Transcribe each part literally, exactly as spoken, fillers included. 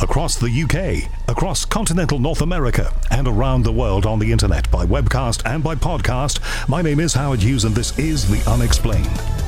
across the U K, across continental North America, and around the world on the internet by webcast and by podcast. My name is Howard Hughes, and this is The Unexplained.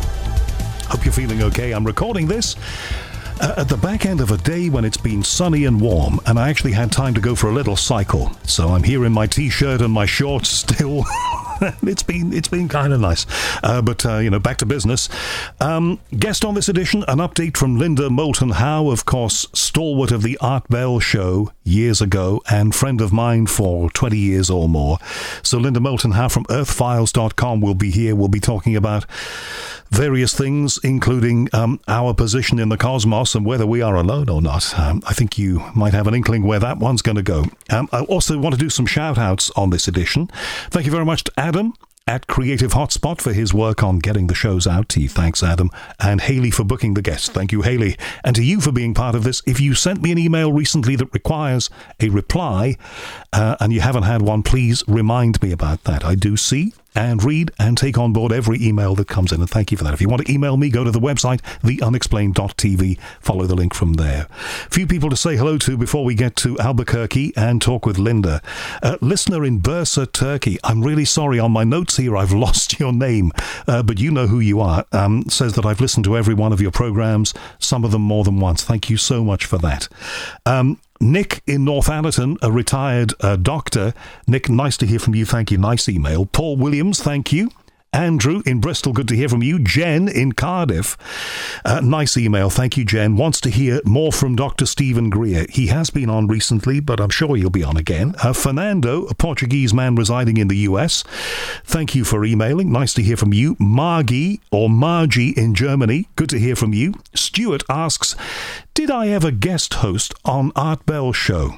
Hope you're feeling okay. I'm recording this uh, at the back end of a day when it's been sunny and warm, and I actually had time to go for a little cycle. So I'm here in my t-shirt and my shorts still. It's been it's been kind of nice, uh, but uh, you know, back to business. Um, guest on this edition, an update from Linda Moulton Howe, of course, stalwart of the Art Bell Show years ago, and friend of mine for twenty years or more. So Linda Moulton Howe from earth files dot com will be here. We'll be talking about various things, including um, our position in the cosmos and whether we are alone or not. Um, I think you might have an inkling where that one's going to go. Um, I also want to do some shout-outs on this edition. Thank you very much to Adam at Creative Hotspot for his work on getting the shows out to you. Thanks, Adam. And Haley for booking the guest. Thank you, Haley. And to you for being part of this. If you sent me an email recently that requires a reply uh, and you haven't had one, please remind me about that. I do see and read and take on board every email that comes in, and thank you for that. If you want to email me, go to the website, the unexplained dot t v, follow the link from there. Few people to say hello to before we get to Albuquerque and talk with Linda. Uh, listener in Bursa, Turkey, I'm really sorry, on my notes here I've lost your name, uh, but you know who you are, um, says that I've listened to every one of your programs, some of them more than once. Thank you so much for that. Um, Nick in Northallerton, a retired uh, doctor. Nick, nice to hear from you. Thank you. Nice email. Paul Williams, thank you. Andrew in Bristol, good to hear from you. Jen in Cardiff, uh, nice email. Thank you, Jen. Wants to hear more from Doctor Stephen Greer. He has been on recently, but I'm sure he'll be on again. Uh, Fernando, a Portuguese man residing in the U S. Thank you for emailing. Nice to hear from you. Margie, or Margie in Germany. Good to hear from you. Stuart asks, did I ever guest host on Art Bell Show?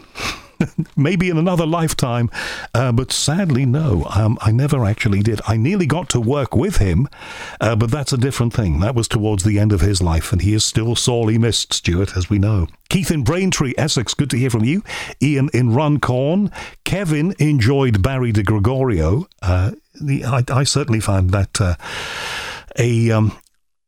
Maybe in another lifetime, uh, but sadly, no, um, I never actually did. I nearly got to work with him, uh, but that's a different thing. That was towards the end of his life, and he is still sorely missed, Stuart, as we know. Keith in Braintree, Essex, good to hear from you. Ian in Runcorn. Kevin enjoyed Barry de Gregorio. Uh, the, I, I certainly found that uh, a um,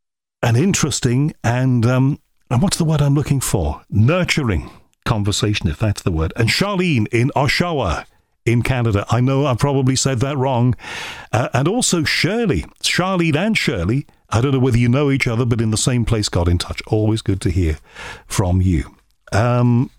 an interesting and, um, and what's the word I'm looking for? Nurturing conversation, if that's the word. And Charlene in Oshawa in Canada. I know I probably said that wrong. Uh, and also Shirley. Charlene and Shirley. I don't know whether you know each other, but in the same place, got in touch. Always good to hear from you. Um,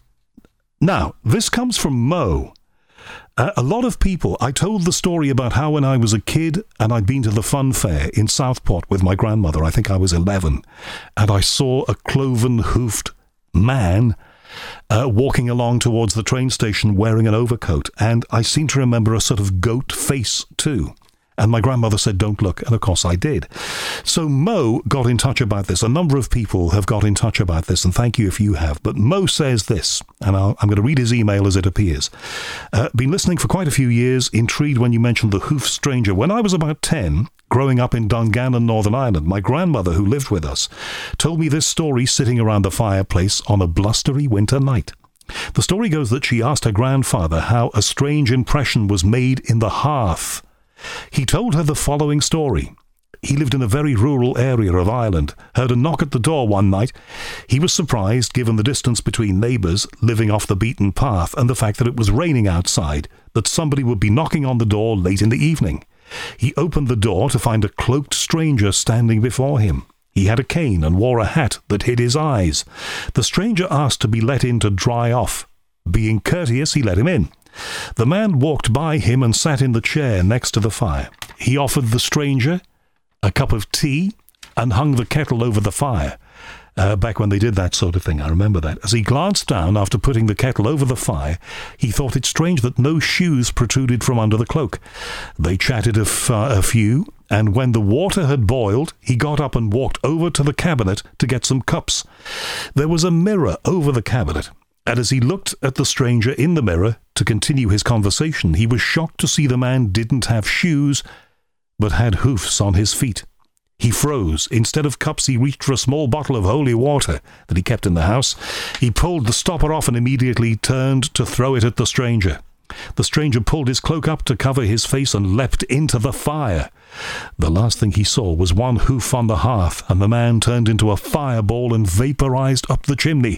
now, this comes from Mo. Uh, a lot of people, I told the story about how when I was a kid and I'd been to the fun fair in Southport with my grandmother, I think I was eleven, and I saw a cloven-hoofed man Uh, walking along towards the train station wearing an overcoat, and I seem to remember a sort of goat face too. And my grandmother said, don't look, and of course I did. So Mo got in touch about this. A number of people have got in touch about this, and thank you if you have. But Mo says this, and I'll, I'm going to read his email as it appears. Uh, been listening for quite a few years, intrigued when you mentioned the hoof stranger. When I was about ten, growing up in Dungannon, Northern Ireland, my grandmother, who lived with us, told me this story sitting around the fireplace on a blustery winter night. The story goes that she asked her grandfather how a strange impression was made in the hearth. He told her the following story. He lived in a very rural area of Ireland, heard a knock at the door one night. He was surprised, given the distance between neighbours living off the beaten path and the fact that it was raining outside, that somebody would be knocking on the door late in the evening. He opened the door to find a cloaked stranger standing before him. He had a cane and wore a hat that hid his eyes. The stranger asked to be let in to dry off. Being courteous, he let him in. The man walked by him and sat in the chair next to the fire. He offered the stranger a cup of tea and hung the kettle over the fire. Uh, back when they did that sort of thing, I remember that. As he glanced down after putting the kettle over the fire, he thought it strange that no shoes protruded from under the cloak. They chatted a, f- uh, a few, and when the water had boiled, he got up and walked over to the cabinet to get some cups. There was a mirror over the cabinet, and as he looked at the stranger in the mirror to continue his conversation, he was shocked to see the man didn't have shoes, but had hoofs on his feet. He froze. Instead of cups, he reached for a small bottle of holy water that he kept in the house. He pulled the stopper off and immediately turned to throw it at the stranger. The stranger pulled his cloak up to cover his face and leapt into the fire. The last thing he saw was one hoof on the hearth, and the man turned into a fireball and vaporized up the chimney.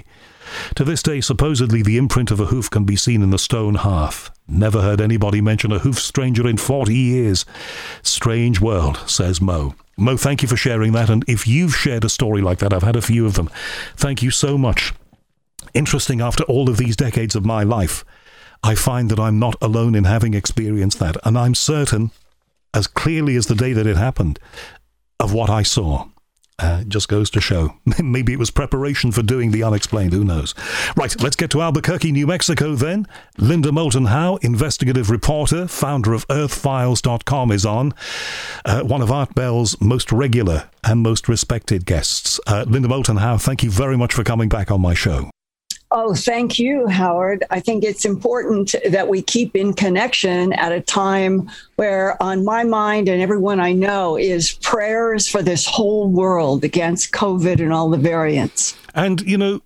To this day, supposedly the imprint of a hoof can be seen in the stone hearth. Never heard anybody mention a hoof stranger in forty years. Strange world, says Mo. Mo, thank you for sharing that. And if you've shared a story like that, I've had a few of them. Thank you so much. Interesting, after all of these decades of my life, I find that I'm not alone in having experienced that. And I'm certain, as clearly as the day that it happened, of what I saw. Uh, just goes to show. Maybe it was preparation for doing the unexplained. Who knows? Right, let's get to Albuquerque, New Mexico then. Linda Moulton Howe, investigative reporter, founder of earth files dot com, is on. Uh, one of Art Bell's most regular and most respected guests. Uh, Linda Moulton Howe, thank you very much for coming back on my show. Oh, thank you, Howard. I think it's important that we keep in connection at a time where on my mind and everyone I know is prayers for this whole world against COVID and all the variants. And, you know,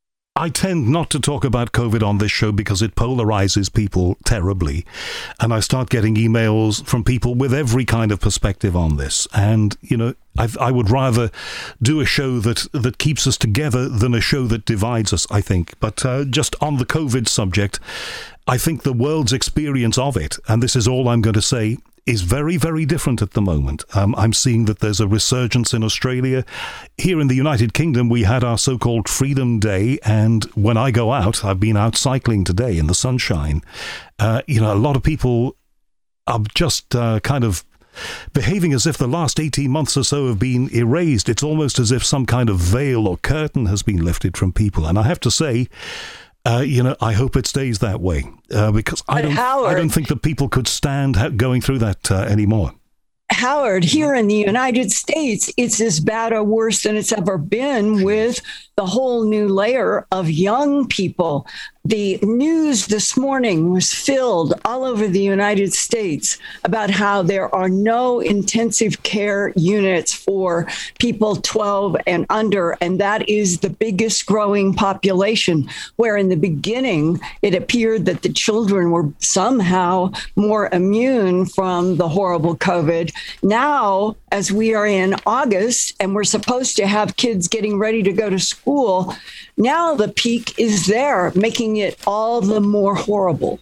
I tend not to talk about COVID on this show because it polarizes people terribly. And I start getting emails from people with every kind of perspective on this. And, you know, I, I would rather do a show that, that keeps us together than a show that divides us, I think. But uh, just on the COVID subject, I think the world's experience of it, and this is all I'm going to say, is very, very different at the moment. Um, I'm seeing that there's a resurgence in Australia. Here in the United Kingdom, we had our so-called Freedom Day, and when I go out, I've been out cycling today in the sunshine, uh, you know, a lot of people are just uh, kind of behaving as if the last eighteen months or so have been erased. It's almost as if some kind of veil or curtain has been lifted from people. And I have to say, Uh, you know, I hope it stays that way uh, because I don't, Howard, I don't think that people could stand ha- going through that uh, anymore. Howard, here in the United States, it's as bad or worse than it's ever been with the whole new layer of young people. The news this morning was filled all over the United States about how there are no intensive care units for people twelve and under, and that is the biggest growing population, where in the beginning it appeared that the children were somehow more immune from the horrible COVID. Now, as we are in August and we're supposed to have kids getting ready to go to school, now the peak is there, making it all the more horrible.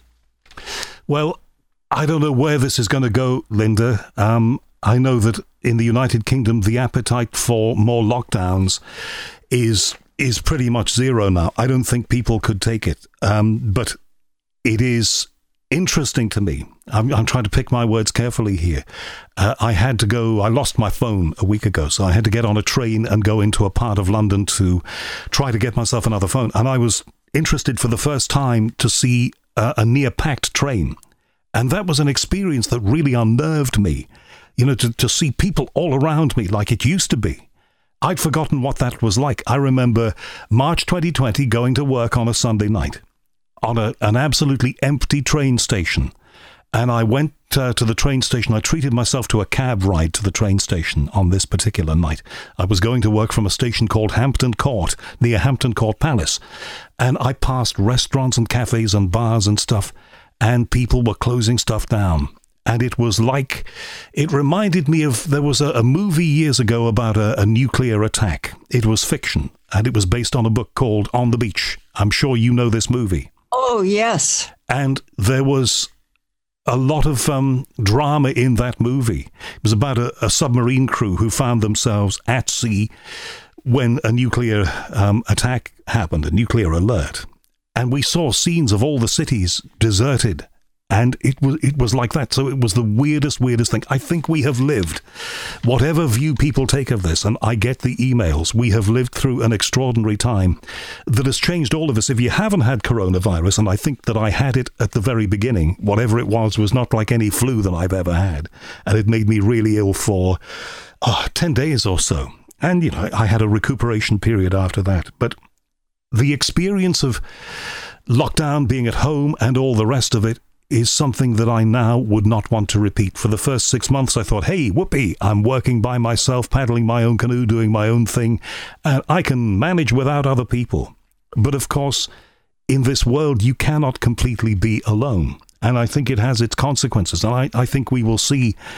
Well, I don't know where this is going to go, Linda. Um, I know that in the United Kingdom, the appetite for more lockdowns is is pretty much zero now. I don't think people could take it. Um, but it is interesting to me. I'm, I'm trying to pick my words carefully here. Uh, I had to go, I lost my phone a week ago, so I had to get on a train and go into a part of London to try to get myself another phone. And I was interested for the first time to see uh, a near-packed train. And that was an experience that really unnerved me. You know, to, to see people all around me like it used to be. I'd forgotten what that was like. I remember March twenty twenty going to work on a Sunday night on a, an absolutely empty train station. And I went uh, to the train station. I treated myself to a cab ride to the train station on this particular night. I was going to work from a station called Hampton Court, near Hampton Court Palace. And I passed restaurants and cafes and bars and stuff, and people were closing stuff down. And it was like, it reminded me of, there was a, a movie years ago about a, a nuclear attack. It was fiction, and it was based on a book called On the Beach. I'm sure you know this movie. Oh, yes. And there was a lot of um, drama in that movie. It was about a, a submarine crew who found themselves at sea when a nuclear um, attack happened, a nuclear alert. And we saw scenes of all the cities deserted. And it was it was like that. So it was the weirdest, weirdest thing. I think we have lived, whatever view people take of this, and I get the emails, we have lived through an extraordinary time that has changed all of us. If you haven't had coronavirus, and I think that I had it at the very beginning, whatever it was was not like any flu that I've ever had. And it made me really ill for oh, ten days or so. And, you know, I had a recuperation period after that. But the experience of lockdown, being at home, and all the rest of it, is something that I now would not want to repeat. For the first six months, I thought, hey, whoopee, I'm working by myself, paddling my own canoe, doing my own thing, and I can manage without other people. But of course, in this world, you cannot completely be alone. And I think it has its consequences. And I, I think we will see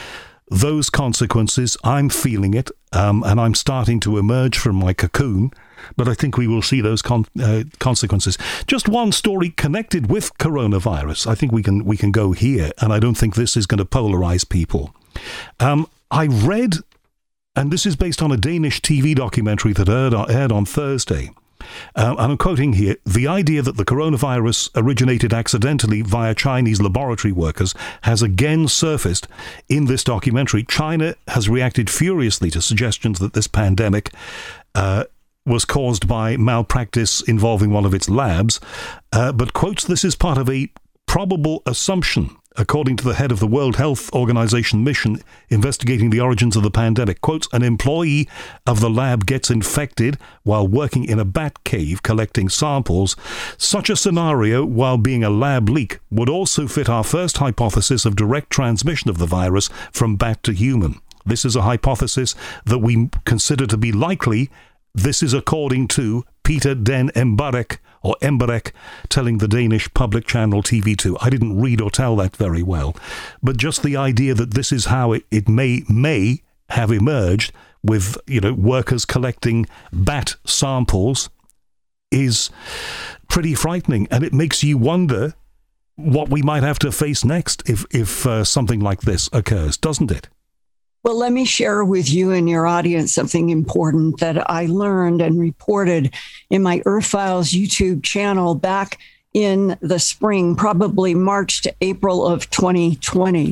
those consequences. I'm feeling it, um, and I'm starting to emerge from my cocoon. But I think we will see those con- uh, consequences. Just one story connected with coronavirus. I think we can we can go here, and I don't think this is going to polarize people. Um, I read, and this is based on a Danish T V documentary that aired on, aired on Thursday. Uh, and I'm quoting here, the idea that the coronavirus originated accidentally via Chinese laboratory workers has again surfaced in this documentary. China has reacted furiously to suggestions that this pandemic uh, was caused by malpractice involving one of its labs, uh, but quotes this is part of a probable assumption, according to the head of the World Health Organization mission investigating the origins of the pandemic. Quotes, an employee of the lab gets infected while working in a bat cave collecting samples. Such a scenario, while being a lab leak, would also fit our first hypothesis of direct transmission of the virus from bat to human. This is a hypothesis that we consider to be likely. This is according to Peter Den Emberek, or Emberek, telling the Danish public channel T V two. I didn't read or tell that very well, but just the idea that this is how it, it may may have emerged with, you know, workers collecting bat samples is pretty frightening, and it makes you wonder what we might have to face next if if uh, something like this occurs, doesn't it? Well, let me share with you and your audience something important that I learned and reported in my Earth Files YouTube channel back in the spring, probably March to April of twenty twenty.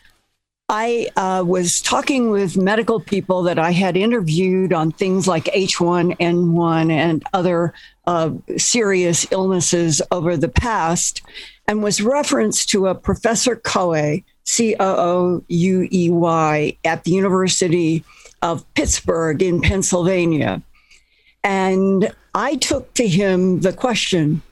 I uh, was talking with medical people that I had interviewed on things like H one N one and other uh, serious illnesses over the past, and was referenced to a Professor Couey, C O O U E Y, at the University of Pittsburgh in Pennsylvania. And I took to him the question,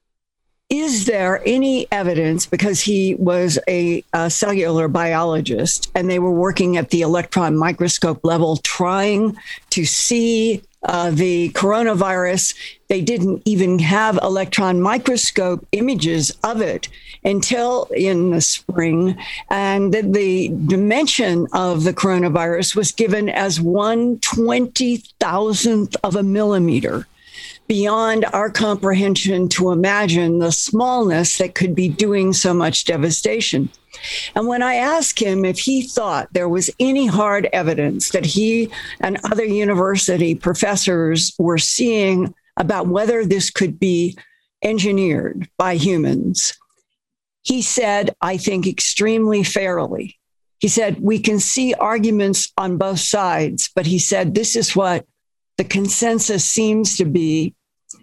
is there any evidence, because he was a, a cellular biologist and they were working at the electron microscope level trying to see uh, the coronavirus. They didn't even have electron microscope images of it until in the spring. And the dimension of the coronavirus was given as one twenty thousandth of a millimeter, beyond our comprehension to imagine the smallness that could be doing so much devastation. And when I asked him if he thought there was any hard evidence that he and other university professors were seeing about whether this could be engineered by humans, he said, I think extremely fairly. He said, we can see arguments on both sides, but he said, this is what the consensus seems to be.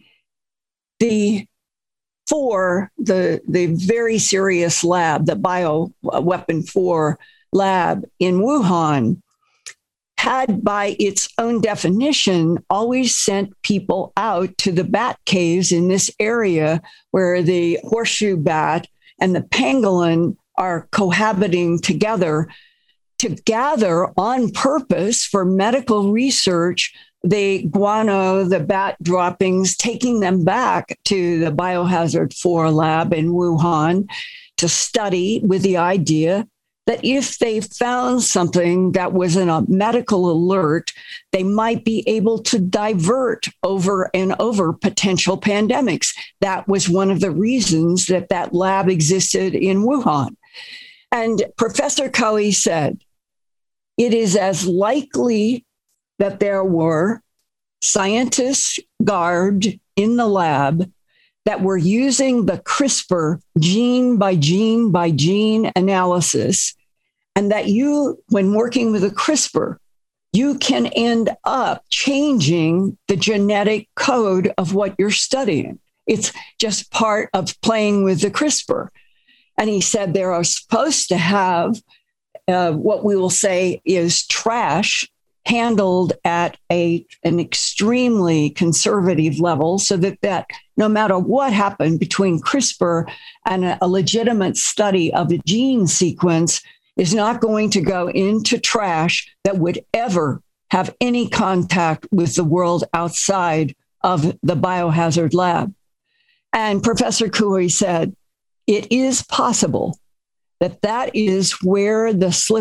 The for the, the very serious lab, the bioweapon four lab in Wuhan, had by its own definition always sent people out to the bat caves in this area where the horseshoe bat and the pangolin are cohabiting together to gather on purpose for medical research the guano, the bat droppings, taking them back to the Biohazard four lab in Wuhan to study with the idea that if they found something that was in a medical alert, they might be able to divert over and over potential pandemics. That was one of the reasons that that lab existed in Wuhan. And Professor Couey said, it is as likely that there were scientists garbed in the lab that were using the CRISPR gene by gene by gene analysis, and that you, when working with a CRISPR, you can end up changing the genetic code of what you're studying. It's just part of playing with the CRISPR. And he said they are supposed to have uh, what we will say is trash handled at a an extremely conservative level, so that, that no matter what happened between CRISPR and a, a legitimate study of the gene sequence is not going to go into trash that would ever have any contact with the world outside of the biohazard lab. And Professor Couey said, it is possible that that is where the slip up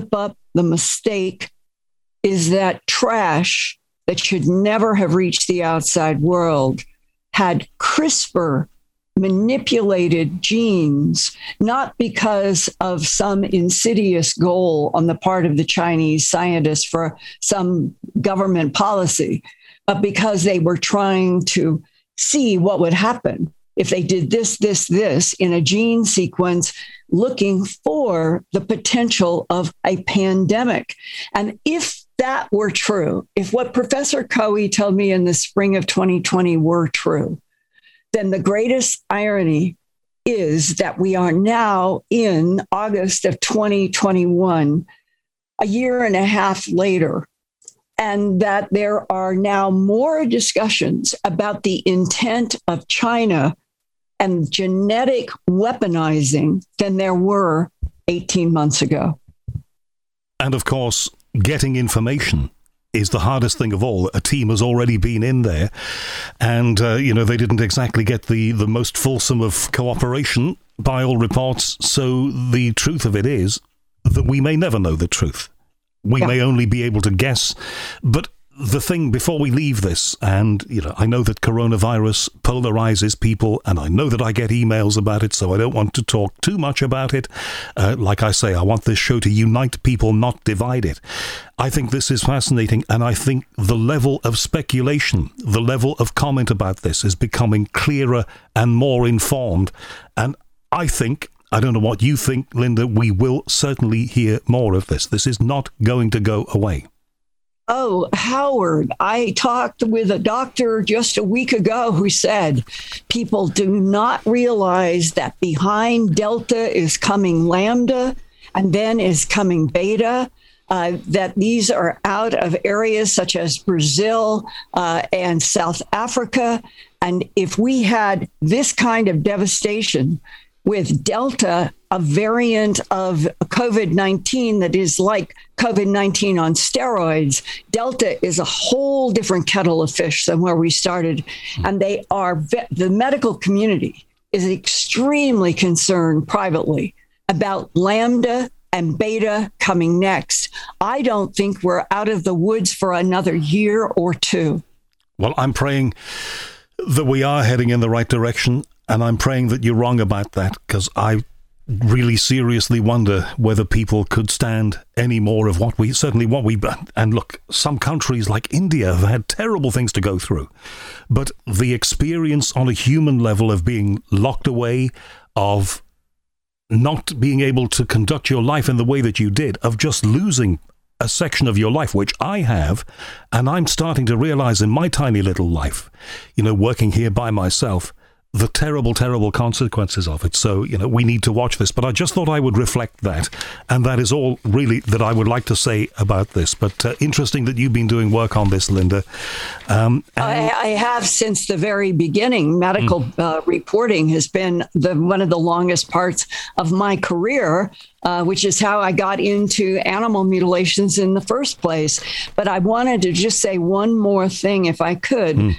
the mistake is that trash that should never have reached the outside world had CRISPR manipulated genes, not because of some insidious goal on the part of the Chinese scientists for some government policy, but because they were trying to see what would happen if they did this, this, this in a gene sequence, looking for the potential of a pandemic. And if that were true, if what Professor Cowie told me in the spring of twenty twenty were true, then the greatest irony is that we are now in August of twenty twenty-one, a year and a half later, and that there are now more discussions about the intent of China and genetic weaponizing than there were eighteen months ago. And of course, getting information is the hardest thing of all. A team has already been in there, and uh, you know they didn't exactly get the the most fulsome of cooperation by all reports. So the truth of it is that we may never know the truth. We yeah. may only be able to guess. But the thing before we leave this, and you know, I know that coronavirus polarizes people, and I know that I get emails about it, so I don't want to talk too much about it. Uh, like I say, I want this show to unite people, not divide it. I think this is fascinating, and I think the level of speculation, the level of comment about this is becoming clearer and more informed. And I think, I don't know what you think, Linda, we will certainly hear more of this. This is not going to go away. Oh, Howard, I talked with a doctor just a week ago who said people do not realize that behind Delta is coming Lambda and then is coming Beta, uh, that these are out of areas such as Brazil uh, and South Africa. And if we had this kind of devastation with Delta, a variant of COVID nineteen that is like COVID nineteen on steroids, Delta is a whole different kettle of fish than where we started. And they are, the medical community is extremely concerned privately about Lambda and Beta coming next. I don't think we're out of the woods for another year or two. Well, I'm praying that we are heading in the right direction. And I'm praying that you're wrong about that, because I really seriously wonder whether people could stand any more of what we, certainly what we, and look, some countries like India have had terrible things to go through. But the experience on a human level of being locked away, of not being able to conduct your life in the way that you did, of just losing a section of your life, which I have, and I'm starting to realize in my tiny little life, you know, working here by myself, the terrible, terrible consequences of it. So, you know, we need to watch this. But I just thought I would reflect that. And that is all really that I would like to say about this. But uh, interesting that you've been doing work on this, Linda. Um, and- I, I have since the very beginning. Medical mm. uh, reporting has been the one of the longest parts of my career, uh, which is how I got into animal mutilations in the first place. But I wanted to just say one more thing, if I could. Mm.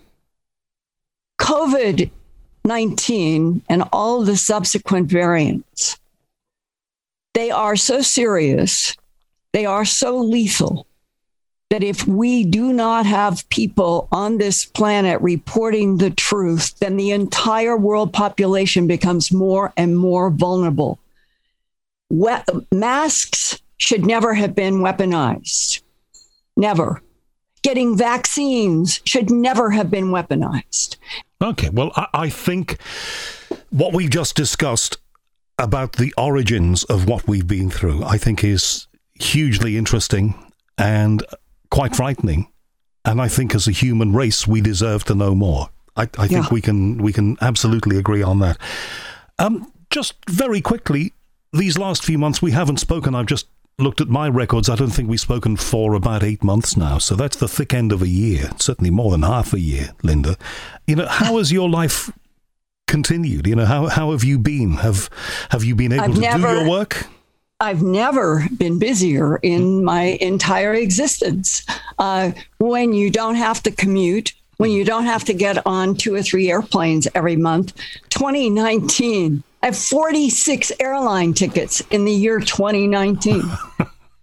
COVID nineteen and all the subsequent variants, they are so serious, they are so lethal, that if we do not have people on this planet reporting the truth, then the entire world population becomes more and more vulnerable. We- masks should never have been weaponized. Never. Getting vaccines should never have been weaponized. Okay, well, I, I think what we just discussed about the origins of what we've been through, I think is hugely interesting and quite frightening. And I think as a human race, we deserve to know more. I, I think yeah. we can we can absolutely agree on that. Um, just very quickly, these last few months, we haven't spoken. I've just looked at my records. I don't think we've spoken for about eight months now. So that's the thick end of a year, certainly more than half a year, Linda. You know, how has your life continued? You know, how how have you been? Have have you been able I've to never, do your work? I've never been busier in my entire existence. Uh, when you don't have to commute, when you don't have to get on two or three airplanes every month. twenty nineteen, I have forty-six airline tickets in the year twenty nineteen.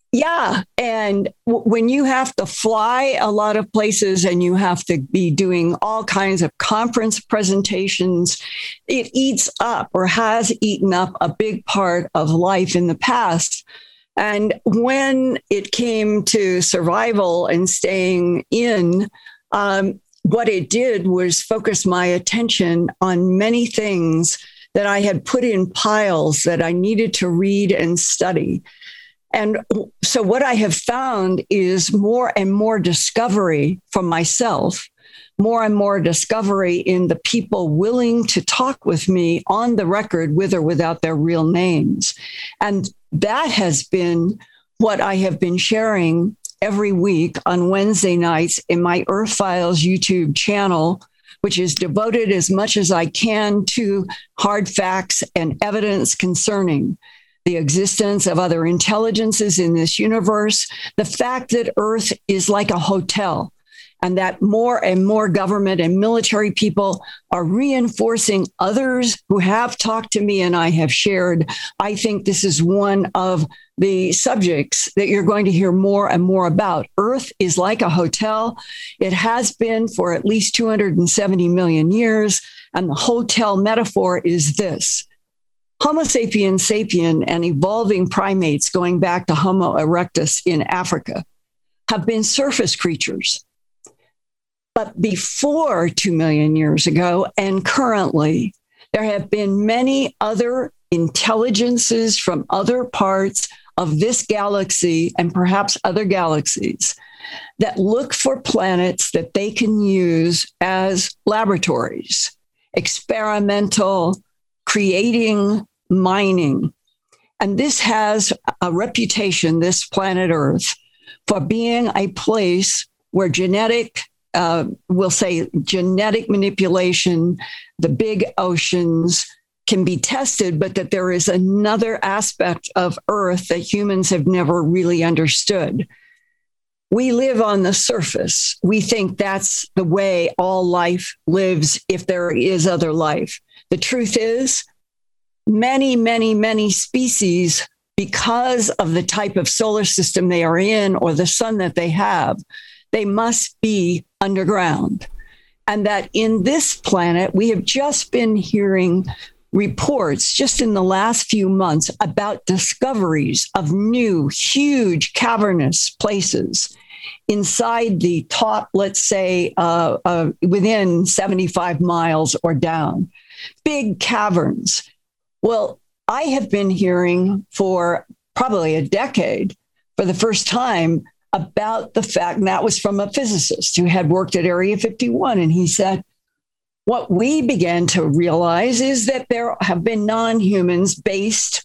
Yeah. And w- when you have to fly a lot of places and you have to be doing all kinds of conference presentations, it eats up or has eaten up a big part of life in the past. And when it came to survival and staying in, um, what it did was focus my attention on many things that I had put in piles that I needed to read and study. And so what I have found is more and more discovery from myself, more and more discovery in the people willing to talk with me on the record with or without their real names. And that has been what I have been sharing every week on Wednesday nights in my Earth Files YouTube channel, which is devoted as much as I can to hard facts and evidence concerning the existence of other intelligences in this universe, the fact that Earth is like a hotel, and that more and more government and military people are reinforcing others who have talked to me and I have shared. I think this is one of the subjects that you're going to hear more and more about. Earth is like a hotel. It has been for at least two hundred seventy million years. And the hotel metaphor is this. Homo sapiens sapien and evolving primates going back to Homo erectus in Africa have been surface creatures. But before two million years ago and currently, there have been many other intelligences from other parts of this galaxy and perhaps other galaxies that look for planets that they can use as laboratories, experimental, creating, mining. And this has a reputation, this planet Earth, for being a place where genetic, uh, we'll say genetic manipulation, the big oceans can be tested, but that there is another aspect of Earth that humans have never really understood. We live on the surface. We think that's the way all life lives if there is other life. The truth is, many, many, many species, because of the type of solar system they are in or the sun that they have, they must be underground. And that in this planet, we have just been hearing reports just in the last few months about discoveries of new, huge cavernous places inside the top, let's say, uh, uh, within seventy-five miles or down, big caverns. Well, I have been hearing for probably a decade for the first time about the fact, and that was from a physicist who had worked at Area fifty-one. And he said, what we began to realize is that there have been non-humans based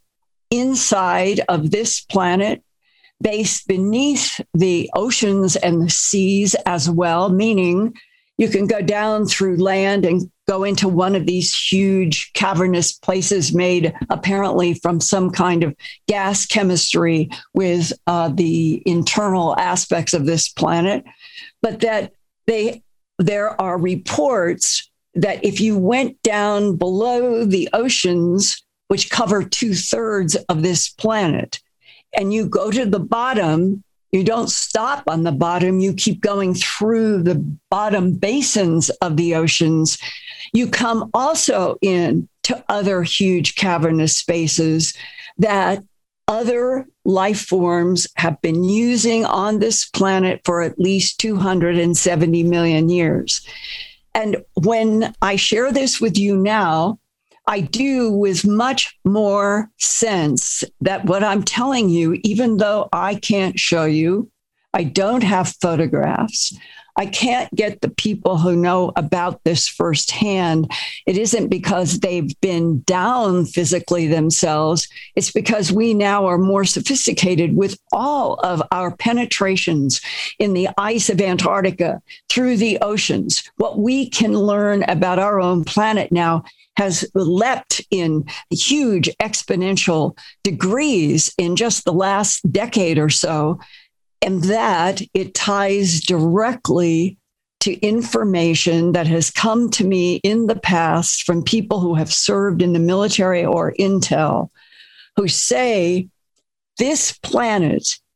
inside of this planet, based beneath the oceans and the seas as well, meaning you can go down through land and go into one of these huge cavernous places made apparently from some kind of gas chemistry with uh, the internal aspects of this planet. But that they there are reports that if you went down below the oceans, which cover two thirds of this planet, and you go to the bottom, you don't stop on the bottom, you keep going through the bottom basins of the oceans. You come also in to other huge cavernous spaces that other life forms have been using on this planet for at least two hundred seventy million years. And when I share this with you now, I do with much more sense that what I'm telling you, even though I can't show you, I don't have photographs, I can't get the people who know about this firsthand. It isn't because they've been down physically themselves. It's because we now are more sophisticated with all of our penetrations in the ice of Antarctica, through the oceans. What we can learn about our own planet now has leapt in huge exponential degrees in just the last decade or so. And that it ties directly to information that has come to me in the past from people who have served in the military or intel, who say this planet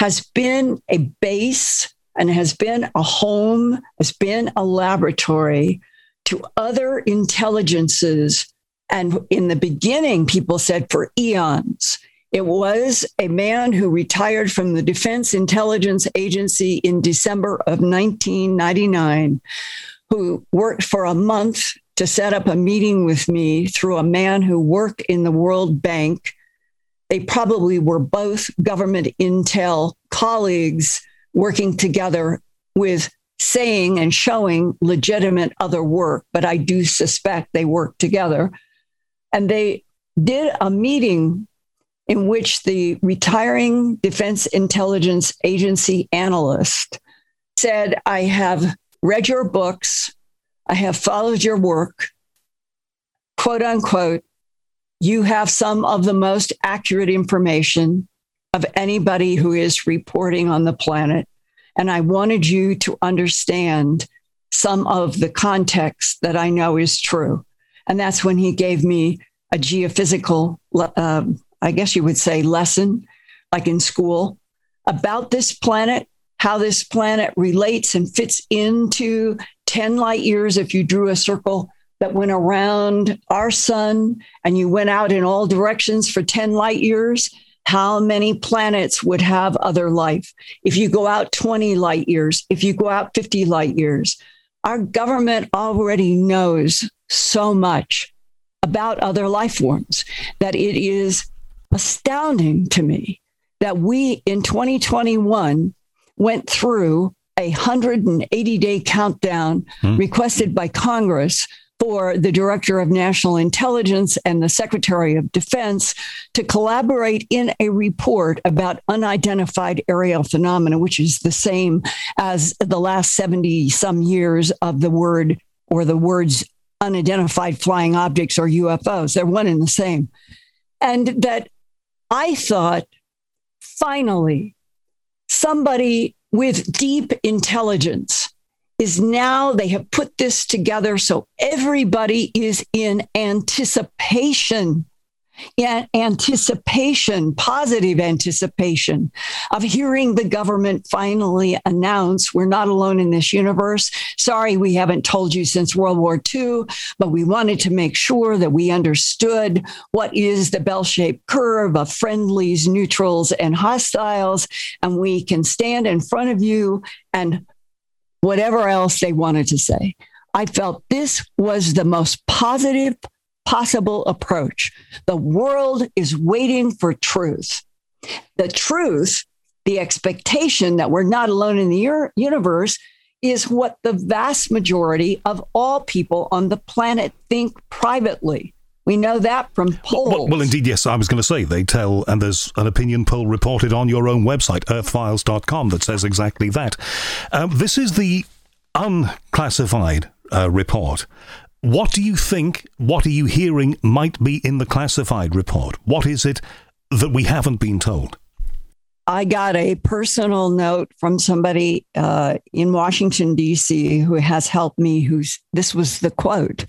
has been a base and has been a home, has been a laboratory to other intelligences. And in the beginning, people said for eons. It was a man who retired from the Defense Intelligence Agency in December of nineteen ninety-nine, who worked for a month to set up a meeting with me through a man who worked in the World Bank. They probably were both government intel colleagues working together with saying and showing legitimate other work, but I do suspect they worked together. And they did a meeting in which the retiring Defense Intelligence Agency analyst said, I have read your books, I have followed your work, quote unquote, you have some of the most accurate information of anybody who is reporting on the planet. And I wanted you to understand some of the context that I know is true. And that's when he gave me a geophysical, uh, I guess you would say, lesson, like in school, about this planet, how this planet relates and fits into ten light years. If you drew a circle that went around our sun and you went out in all directions for ten light years, how many planets would have other life? If you go out twenty light years, if you go out fifty light years, our government already knows so much about other life forms that it is astounding to me that we in twenty twenty-one went through a one hundred eighty day countdown hmm. requested by Congress for the Director of National Intelligence and the Secretary of Defense to collaborate in a report about unidentified aerial phenomena, which is the same as the last seventy some years of the word or the words unidentified flying objects or U F Os. They're one and the same. And that I thought, finally, somebody with deep intelligence is now, they have put this together so everybody is in anticipation, in anticipation, positive anticipation of hearing the government finally announce we're not alone in this universe. Sorry, we haven't told you since World War Two, but we wanted to make sure that we understood what is the bell-shaped curve of friendlies, neutrals, and hostiles, and we can stand in front of you and whatever else they wanted to say. I felt this was the most positive possible approach. The world is waiting for truth. The truth, the expectation that we're not alone in the universe, is what the vast majority of all people on the planet think privately. We know that from polls. Well, well, indeed, yes, I was going to say, they tell, and there's an opinion poll reported on your own website, earth files dot com, that says exactly that. Um, this is the unclassified uh, report. What do you think, what are you hearing might be in the classified report? What is it that we haven't been told? I got a personal note from somebody uh, in Washington, D C, who has helped me, who's, this was the quote.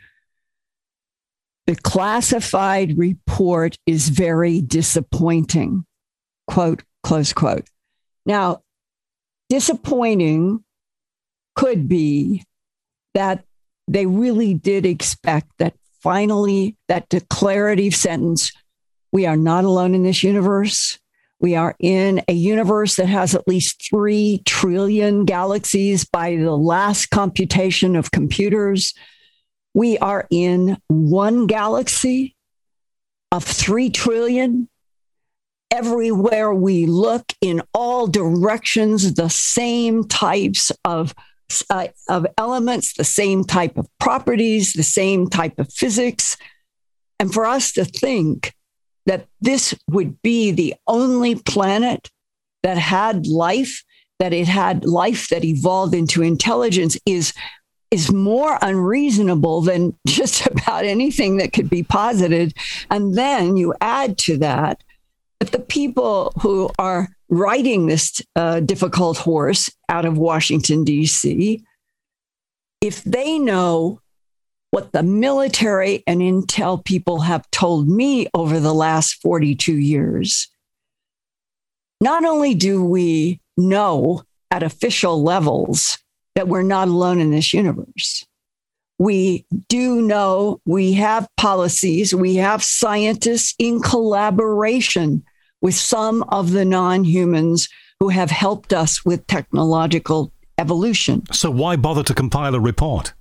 The classified report is very disappointing, quote, close quote. Now, disappointing could be that they really did expect that finally that declarative sentence, we are not alone in this universe. We are in a universe that has at least three trillion galaxies by the last computation of computers. We are in one galaxy of three trillion. Everywhere we look, in all directions, the same types of, uh, of elements, the same type of properties, the same type of physics. And for us to think that this would be the only planet that had life, that it had life that evolved into intelligence is is more unreasonable than just about anything that could be posited. And then you add to that, that the people who are riding this uh, difficult horse out of Washington, D C, if they know what the military and intel people have told me over the last forty-two years, not only do we know at official levels that we're not alone in this universe, we do know we have policies, we have scientists in collaboration with some of the non-humans who have helped us with technological evolution. So why bother to compile a report?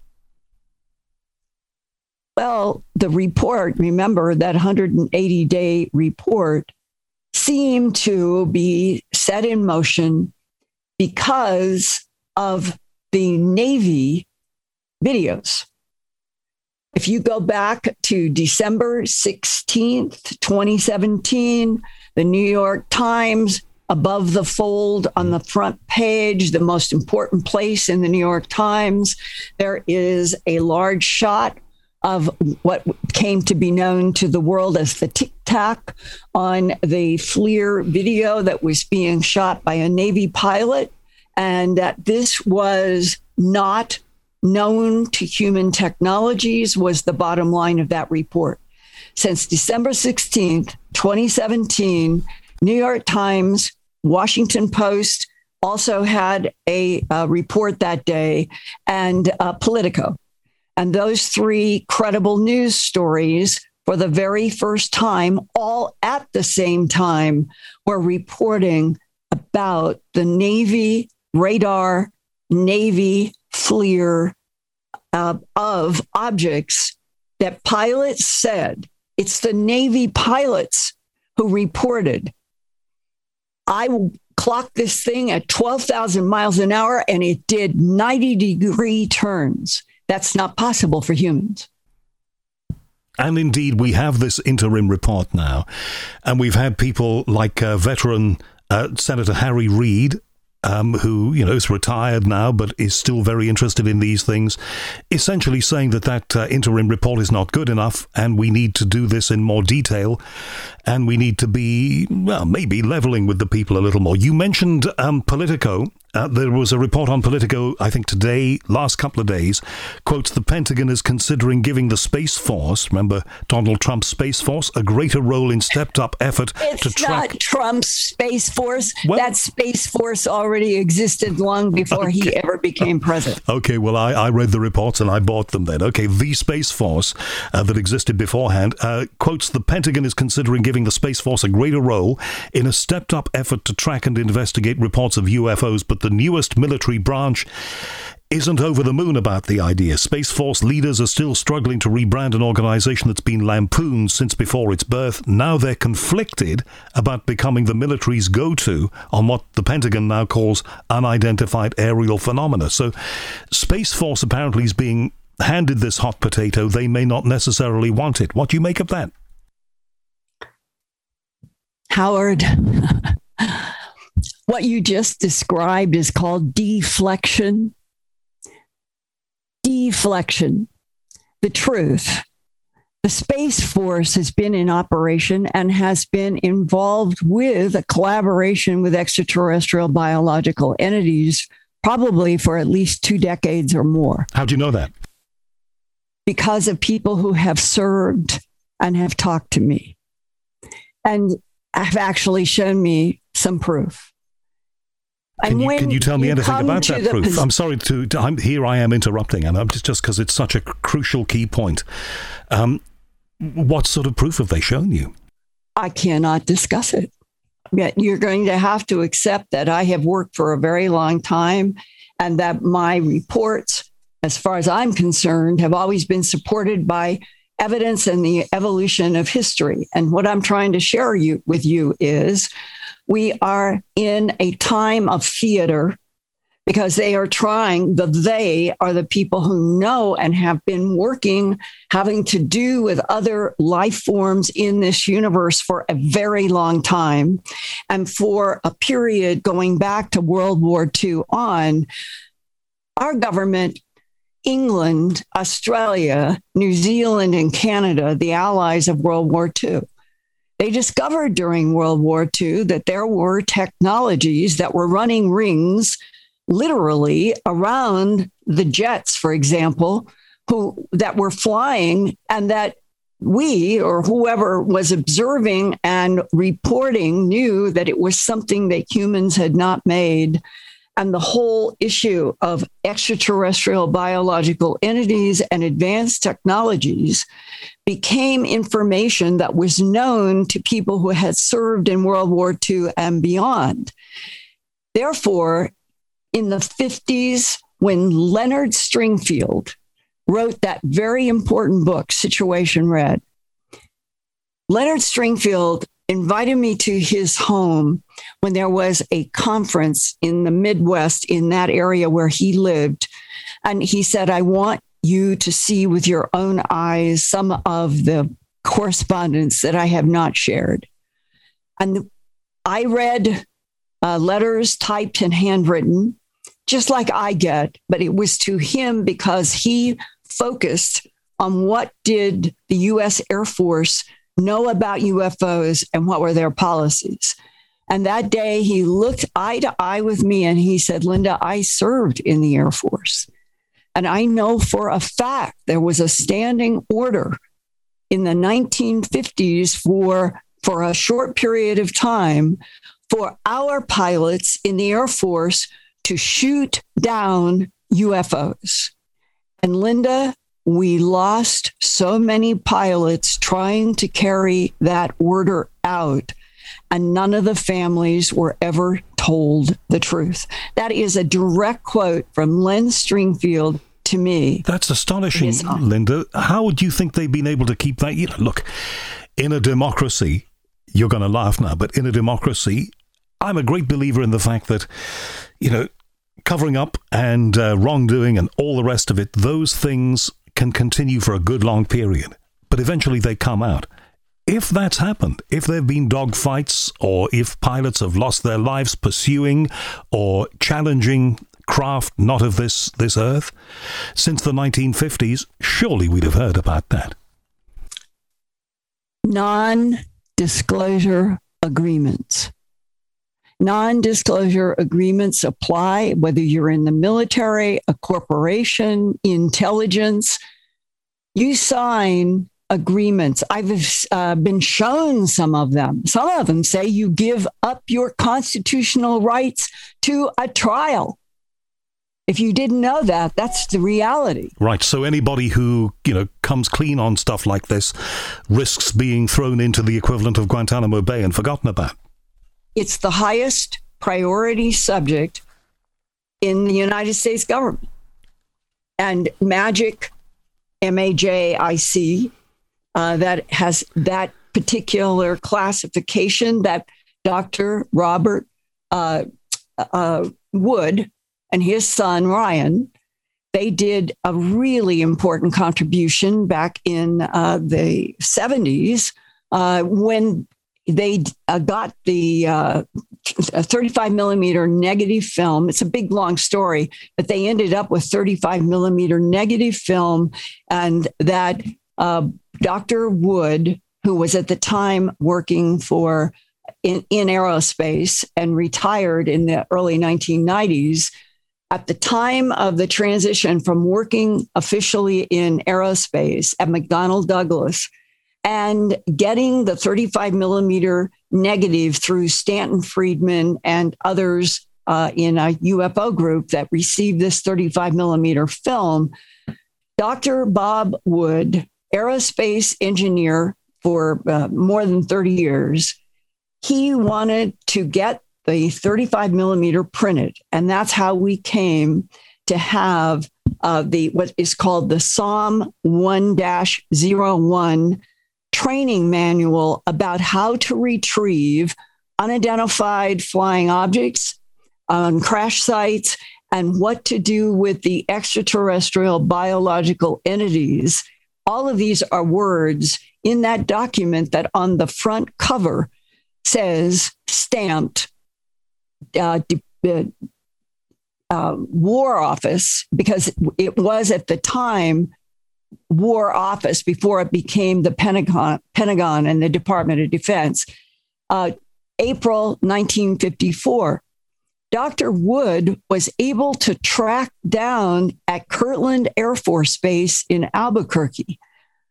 Well, the report, remember that one hundred eighty day report seemed to be set in motion because of the Navy videos. If you go back to December sixteenth, twenty seventeen, the New York Times, above the fold on the front page, the most important place in the New York Times, there is a large shot of what came to be known to the world as the Tic Tac on the FLIR video that was being shot by a Navy pilot, and that this was not known to human technologies was the bottom line of that report. Since December sixteenth, twenty seventeen, New York Times, Washington Post also had a, a report that day, and uh, Politico. And those three credible news stories, for the very first time, all at the same time, were reporting about the Navy radar, Navy FLIR uh, of objects that pilots said, it's the Navy pilots who reported, I clocked this thing at twelve thousand miles an hour and it did ninety degree turns. That's not possible for humans. And indeed, we have this interim report now. And we've had people like uh, veteran uh, Senator Harry Reid, um, who, you know, is retired now, but is still very interested in these things, essentially saying that that uh, interim report is not good enough and we need to do this in more detail. And we need to be, well, maybe leveling with the people a little more. You mentioned um, Politico. Uh, there was a report on Politico, I think today, last couple of days, quotes, the Pentagon is considering giving the Space Force, remember Donald Trump's Space Force, a greater role in stepped-up effort it's to track... It's not Trump's Space Force. Well, that Space Force already existed long before okay. he ever became president. Okay, well, I, I read the reports and I bought them then. Okay, the Space Force uh, that existed beforehand, uh, quotes, the Pentagon is considering giving the Space Force a greater role in a stepped-up effort to track and investigate reports of U F Os, but the newest military branch isn't over the moon about the idea. Space Force leaders are still struggling to rebrand an organization that's been lampooned since before its birth. Now they're conflicted about becoming the military's go-to on what the Pentagon now calls unidentified aerial phenomena. So Space Force apparently is being handed this hot potato. They may not necessarily want it. What do you make of that? Howard, what you just described is called deflection. Deflection. The truth. The Space Force has been in operation and has been involved with a collaboration with extraterrestrial biological entities probably for at least two decades or more. How do you know that? Because of people who have served and have talked to me and have actually shown me some proof. Can you, can you tell me anything about that proof? Pos- I'm sorry to, to I'm, here I am interrupting, and I'm just just because it's such a crucial key point. Um, what sort of proof have they shown you? I cannot discuss it. Yet you're going to have to accept that I have worked for a very long time and that my reports, as far as I'm concerned, have always been supported by evidence and the evolution of history. And what I'm trying to share you with you is we are in a time of theater because they are trying, the they are the people who know and have been working, having to do with other life forms in this universe for a very long time. And for a period going back to World War Two on, our government, England, Australia, New Zealand, and Canada, the allies of World War Two. They discovered during World War Two that there were technologies that were running rings literally around the jets, for example, who that were flying and that we or whoever was observing and reporting knew that it was something that humans had not made. And the whole issue of extraterrestrial biological entities and advanced technologies became information that was known to people who had served in World War Two and beyond. Therefore, in the fifties, when Leonard Stringfield wrote that very important book, Situation Red, Leonard Stringfield invited me to his home when there was a conference in the Midwest in that area where he lived. And he said, I want you to see with your own eyes some of the correspondence that I have not shared. And I read uh, letters typed and handwritten, just like I get, but it was to him because he focused on what did the U S Air Force know about U F Os and what were their policies. And that day he looked eye to eye with me and he said, Linda, I served in the Air Force. And I know for a fact there was a standing order in the nineteen fifties for, for a short period of time for our pilots in the Air Force to shoot down U F Os. And Linda, we lost so many pilots trying to carry that order out, and none of the families were ever told the truth. That is a direct quote from Len Stringfield to me. That's astonishing, Linda. How would you think they've been able to keep that? You know, look, in a democracy, you're going to laugh now, but in a democracy, I'm a great believer in the fact that, you know, covering up and uh, wrongdoing and all the rest of it, those things can continue for a good long period, but eventually they come out. If that's happened, if there have been dogfights, or if pilots have lost their lives pursuing or challenging craft not of this, this earth, since the nineteen fifties, surely we'd have heard about that. Non-disclosure agreements. Non-disclosure agreements apply whether you're in the military, a corporation, intelligence. You sign agreements. I've uh, been shown some of them. Some of them say you give up your constitutional rights to a trial. If you didn't know that, that's the reality. Right. So anybody who, you know, comes clean on stuff like this risks being thrown into the equivalent of Guantanamo Bay and forgotten about. It's the highest priority subject in the United States government. And MAGIC, M A J I C, uh, that has that particular classification that Doctor Robert uh, uh, Wood and his son, Ryan, they did a really important contribution back in uh, the seventies uh, when they uh, got the uh, thirty-five millimeter negative film. It's a big, long story, but they ended up with thirty-five millimeter negative film. And that uh, Doctor Wood, who was at the time working for in, in aerospace and retired in the early nineteen nineties, at the time of the transition from working officially in aerospace at McDonnell Douglas and getting the thirty-five millimeter negative through Stanton Friedman and others uh, in a U F O group that received this thirty-five millimeter film, Doctor Bob Wood, aerospace engineer for uh, more than thirty years, he wanted to get the thirty-five millimeter printed. And that's how we came to have uh, the what is called the SOM one dash zero one training manual about how to retrieve unidentified flying objects on crash sites and what to do with the extraterrestrial biological entities. All of these are words in that document that on the front cover says stamped uh, uh, uh, War Office, because it was at the time War Office before it became the Pentagon, Pentagon and the Department of Defense. Uh, April nineteen fifty-four. Doctor Wood was able to track down at Kirtland Air Force Base in Albuquerque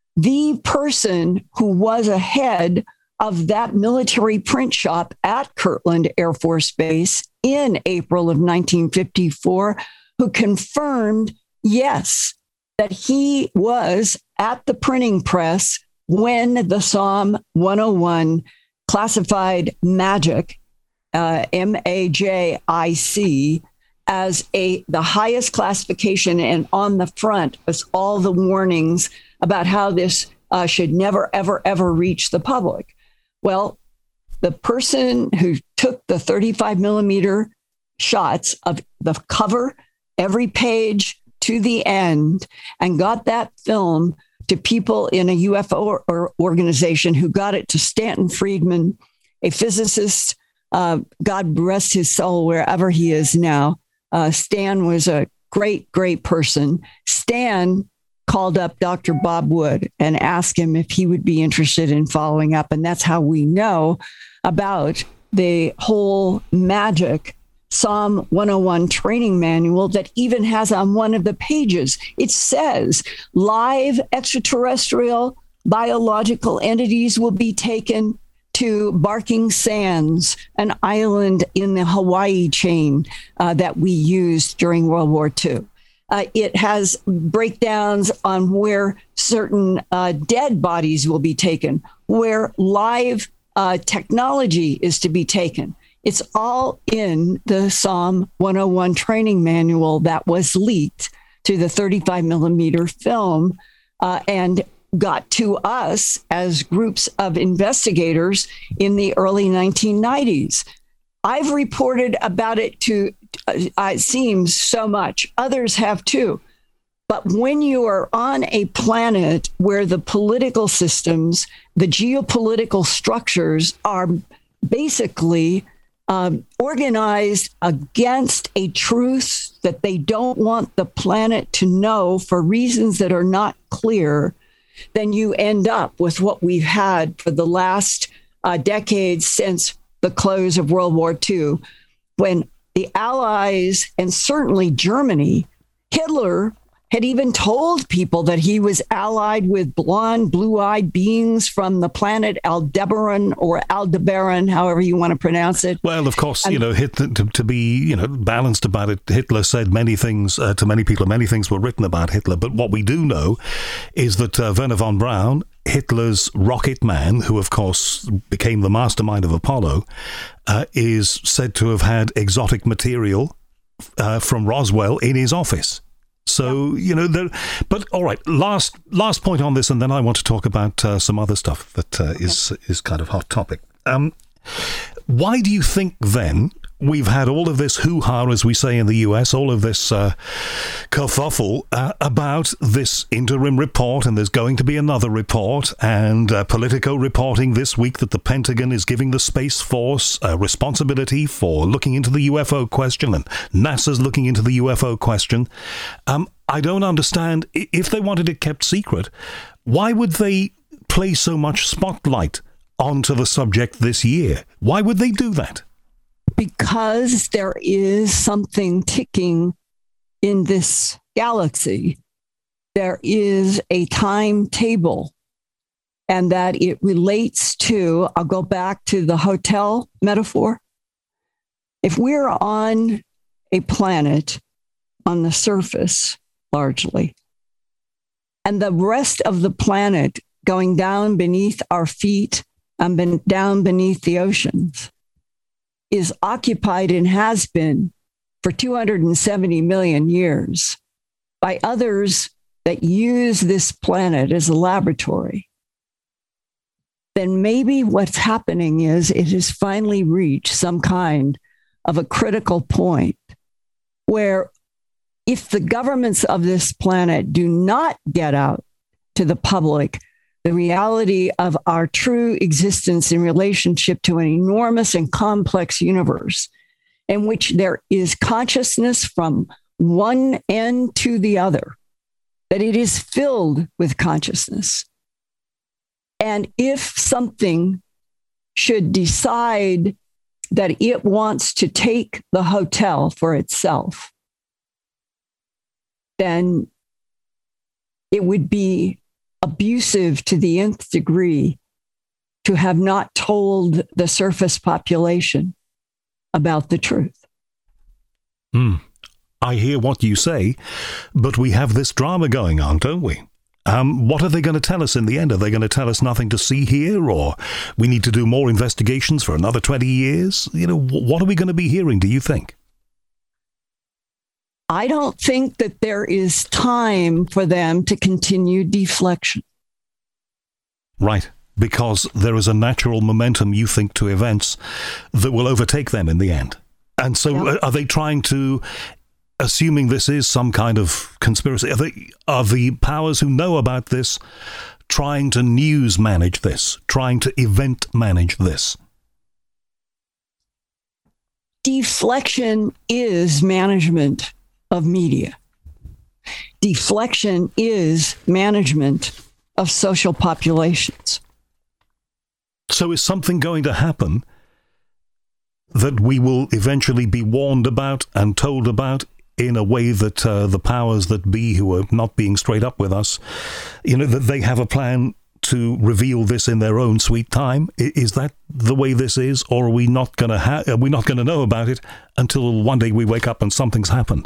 the person who was ahead of that military print shop at Kirtland Air Force Base in April of nineteen fifty-four, who confirmed, yes, that he was at the printing press when the Psalm one oh one classified magic, uh, M A J I C, as a the highest classification, and on the front was all the warnings about how this uh, should never, ever, ever reach the public. Well, the person who took the thirty-five millimeter shots of the cover, every page to the end, and got that film to people in a U F O or, or organization who got it to Stanton Friedman, a physicist, uh, God rest his soul wherever he is now. Uh, Stan was a great, great person. Stan called up Doctor Bob Wood and asked him if he would be interested in following up. And that's how we know about the whole magic Psalm one oh one training manual that even has on one of the pages, it says live extraterrestrial biological entities will be taken to Barking Sands, an island in the Hawaii chain uh, that we used during World War Two. Uh, it has breakdowns on where certain uh, dead bodies will be taken, where live uh, technology is to be taken. It's all in the Psalm one oh one training manual that was leaked to the thirty-five millimeter film uh, and got to us as groups of investigators in the early nineteen nineties. I've reported about it to, uh, it seems so much. Others have too. But when you are on a planet where the political systems, the geopolitical structures are basically um, organized against a truth that they don't want the planet to know for reasons that are not clear, then you end up with what we've had for the last uh, decades since the close of World War Two, when the Allies and certainly Germany, Hitler had even told people that he was allied with blonde, blue-eyed beings from the planet Aldebaran or Aldebaran, however you want to pronounce it. Well, of course, and, you know, Hitler, to, to be, you know, balanced about it, Hitler said many things uh, to many people. Many things were written about Hitler. But what we do know is that uh, Wernher von Braun, Hitler's rocket man, who, of course, became the mastermind of Apollo, uh, is said to have had exotic material uh, from Roswell in his office. So, you know, there, but all right, last last point on this, and then I want to talk about uh, some other stuff that uh, is is kind of hot topic. Um, why do you think then we've had all of this hoo-ha, as we say in the U S, all of this uh, kerfuffle uh, about this interim report, and there's going to be another report, and uh, Politico reporting this week that the Pentagon is giving the Space Force uh, responsibility for looking into the U F O question, and NASA's looking into the U F O question. Um, I don't understand, if they wanted it kept secret, why would they play so much spotlight onto the subject this year? Why would they do that? Because there is something ticking in this galaxy. There is a timetable, and that it relates to, I'll go back to the hotel metaphor. If we're on a planet on the surface, largely, and the rest of the planet going down beneath our feet and ben- down beneath the oceans, is occupied and has been for two hundred seventy million years by others that use this planet as a laboratory, then maybe what's happening is it has finally reached some kind of a critical point where if the governments of this planet do not get out to the public the reality of our true existence in relationship to an enormous and complex universe in which there is consciousness from one end to the other, that it is filled with consciousness. And if something should decide that it wants to take the hotel for itself, then it would be abusive to the nth degree to have not told the surface population about the truth. Hmm. I hear what you say, but we have this drama going on, don't we? Um, what are they going to tell us in the end? Are they going to tell us nothing to see here, or we need to do more investigations for another twenty years? You know, what are we going to be hearing, do you think? I don't think that there is time for them to continue deflection. Right, because there is a natural momentum, you think, to events that will overtake them in the end. And so yeah. Are they trying to, assuming this is some kind of conspiracy, are, they, are the powers who know about this trying to news manage this, trying to event manage this? Deflection is management of media. Deflection is management of social populations. So is something going to happen that we will eventually be warned about and told about in a way that uh, the powers that be, who are not being straight up with us, you know, that they have a plan to reveal this in their own sweet time? Is that the way this is, or are we not going to ha- are we not going to know about it until one day we wake up and something's happened?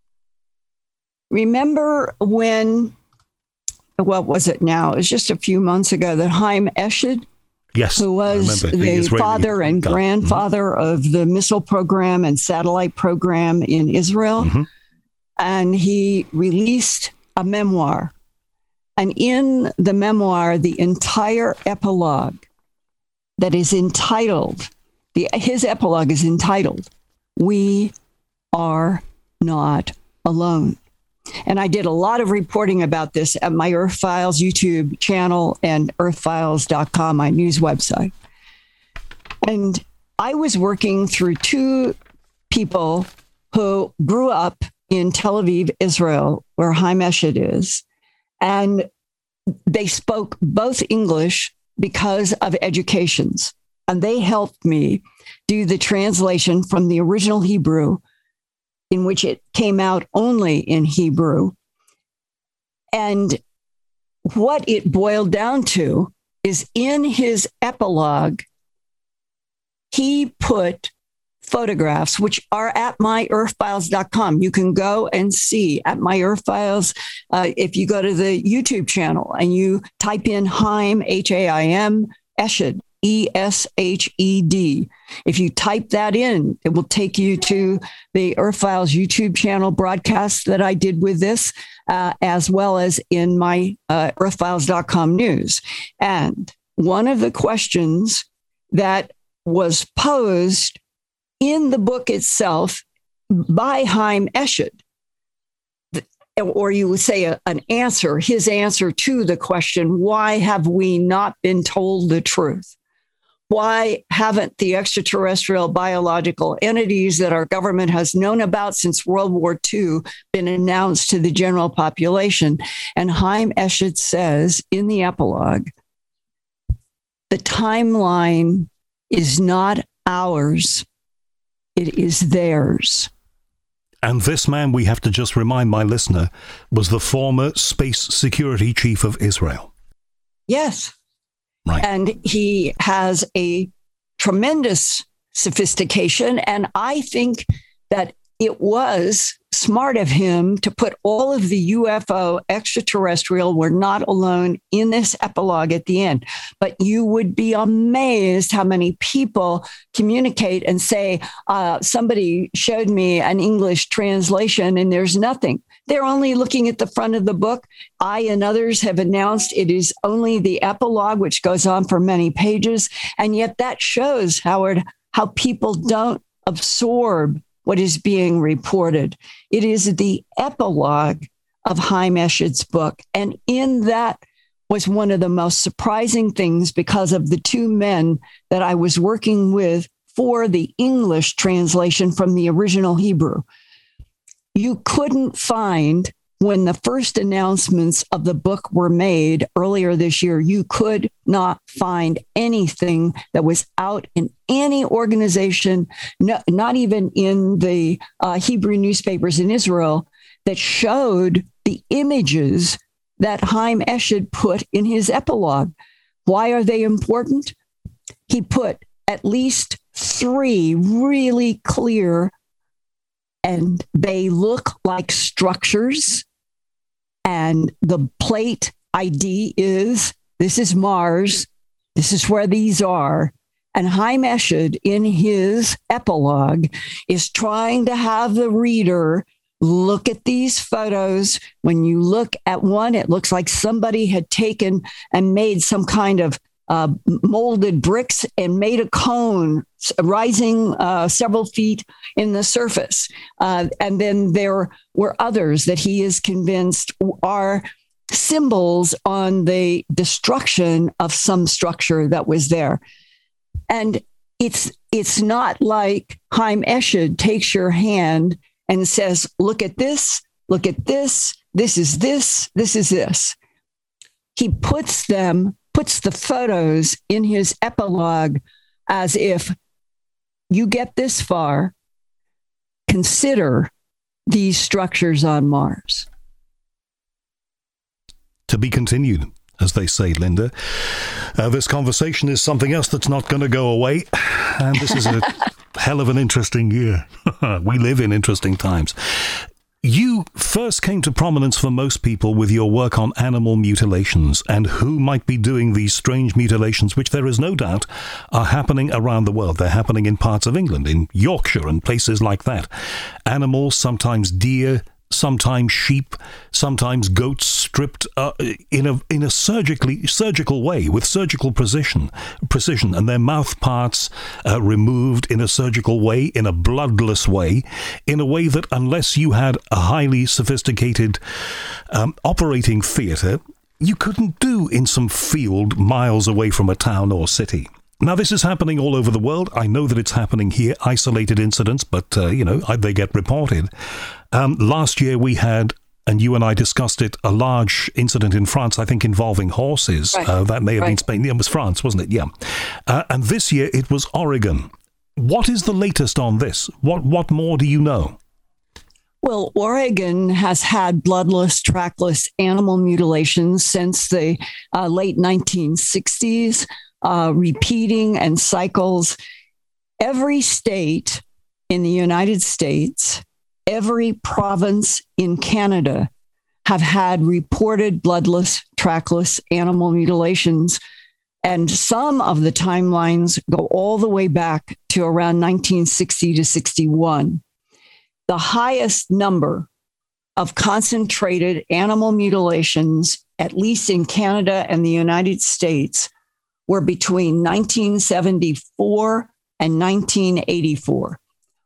Remember when, what was it now? It was just a few months ago that Haim Eshed, yes, who was the, the father and guy. grandfather mm-hmm. of the missile program and satellite program in Israel. Mm-hmm. And he released a memoir. And in the memoir, the entire epilogue that is entitled, the, his epilogue is entitled, "We Are Not Alone." And I did a lot of reporting about this at my Earth Files YouTube channel and earth files dot com, my news website. And I was working through two people who grew up in Tel Aviv, Israel, where Haim Eshed is. And they spoke both English because of educations. And they helped me do the translation from the original Hebrew, in which it came out only in Hebrew. And what it boiled down to is in his epilogue, he put photographs, which are at my earth files dot com. You can go and see at my Earth Files. Uh, if you go to the YouTube channel and you type in Haim, H A I M, Eshed, E S H E D. If you type that in, it will take you to the Earth Files YouTube channel broadcast that I did with this, uh, as well as in my uh, earth files dot com news. And one of the questions that was posed in the book itself by Haim Eshed, or you would say a, an answer, his answer to the question, why have we not been told the truth? Why haven't the extraterrestrial biological entities that our government has known about since World War Two been announced to the general population? And Haim Eshed says in the epilogue, the timeline is not ours, it is theirs. And this man, we have to just remind my listener, was the former space security chief of Israel. Yes. Right. And he has a tremendous sophistication. And I think that it was smart of him to put all of the U F O extraterrestrial, we're not alone, in this epilogue at the end. But you would be amazed how many people communicate and say, uh, somebody showed me an English translation and there's nothing. They're only looking at the front of the book. I and others have announced it is only the epilogue, which goes on for many pages. And yet that shows, Howard, how people don't absorb what is being reported. It is the epilogue of Haim Eshed's book. And in that was one of the most surprising things, because of the two men that I was working with for the English translation from the original Hebrew. You couldn't find, when the first announcements of the book were made earlier this year, you could not find anything that was out in any organization, no, not even in the uh, Hebrew newspapers in Israel, that showed the images that Chaim Eshed put in his epilogue. Why are they important? He put at least three really clear, and they look like structures. And the plate I D is, this is Mars. This is where these are. And Chaim Eshed, in his epilogue, is trying to have the reader look at these photos. When you look at one, it looks like somebody had taken and made some kind of uh, molded bricks and made a cone rising uh, several feet in the surface. Uh, and then there were others that he is convinced are symbols on the destruction of some structure that was there. And it's it's not like Chaim Eshed takes your hand and says, look at this, look at this, this is this, this is this. He puts them, puts the photos in his epilogue as if you get this far, consider these structures on Mars. To be continued, as they say, Linda. Uh, this conversation is something else that's not going to go away. And this is a hell of an interesting year. We live in interesting times. You first came to prominence for most people with your work on animal mutilations and who might be doing these strange mutilations, which there is no doubt are happening around the world. They're happening in parts of England, in Yorkshire and places like that. Animals, sometimes deer, sometimes sheep, sometimes goats stripped uh, in a in a surgically surgical way with surgical precision, precision, and their mouth parts uh, removed in a surgical way, in a bloodless way, in a way that unless you had a highly sophisticated um, operating theatre, you couldn't do in some field miles away from a town or city. Now, this is happening all over the world. I know that it's happening here, isolated incidents, but, uh, you know, they get reported. Um, last year we had, and you and I discussed it, a large incident in France, I think, involving horses. Right. Uh, that may have right. been Spain. It was France, wasn't it? Yeah. Uh, and this year it was Oregon. What is the latest on this? What, what more do you know? Well, Oregon has had bloodless, trackless animal mutilations since the uh, late nineteen sixties. Uh, repeating and cycles. Every state in the United States, every province in Canada have had reported bloodless, trackless animal mutilations. And some of the timelines go all the way back to around nineteen sixty to sixty-one. The highest number of concentrated animal mutilations, at least in Canada and the United States, were between nineteen seventy-four and nineteen eighty-four.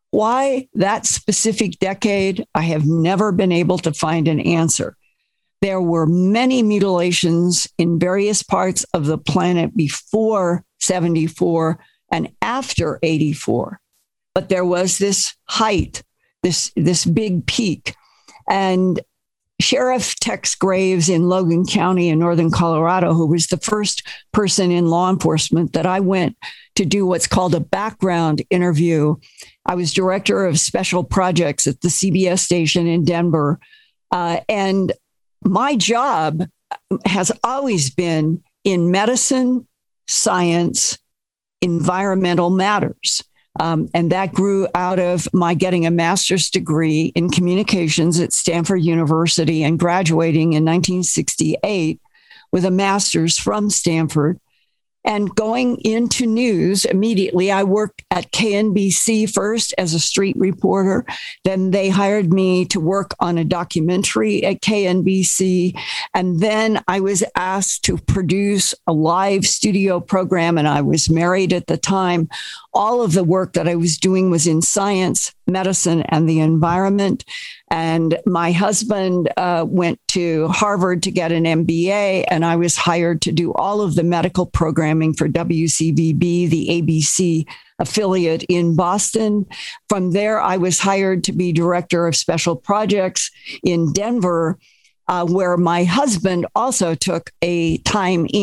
Why that specific decade? I have never been able to find an answer. There were many mutilations in various parts of the planet before seventy-four and after eighty-four. But there was this height, this, this big peak. And Sheriff Tex Graves in Logan County in northern Colorado, who was the first person in law enforcement that I went to do what's called a background interview. I was director of special projects at the C B S station in Denver. Uh, and my job has always been in medicine, science, environmental matters. Um, and that grew out of my getting a master's degree in communications at Stanford University and graduating in nineteen sixty-eight with a master's from Stanford. And going into news immediately, I worked at K N B C first as a street reporter. Then they hired me to work on a documentary at K N B C. And then I was asked to produce a live studio program, and I was married at the time. All of the work that I was doing was in science, medicine, and the environment. And my husband uh, went to Harvard to get an M B A, and I was hired to do all of the medical programming for W C V B, the A B C affiliate in Boston. From there, I was hired to be director of special projects in Denver, uh, where my husband also took a Time Incorporated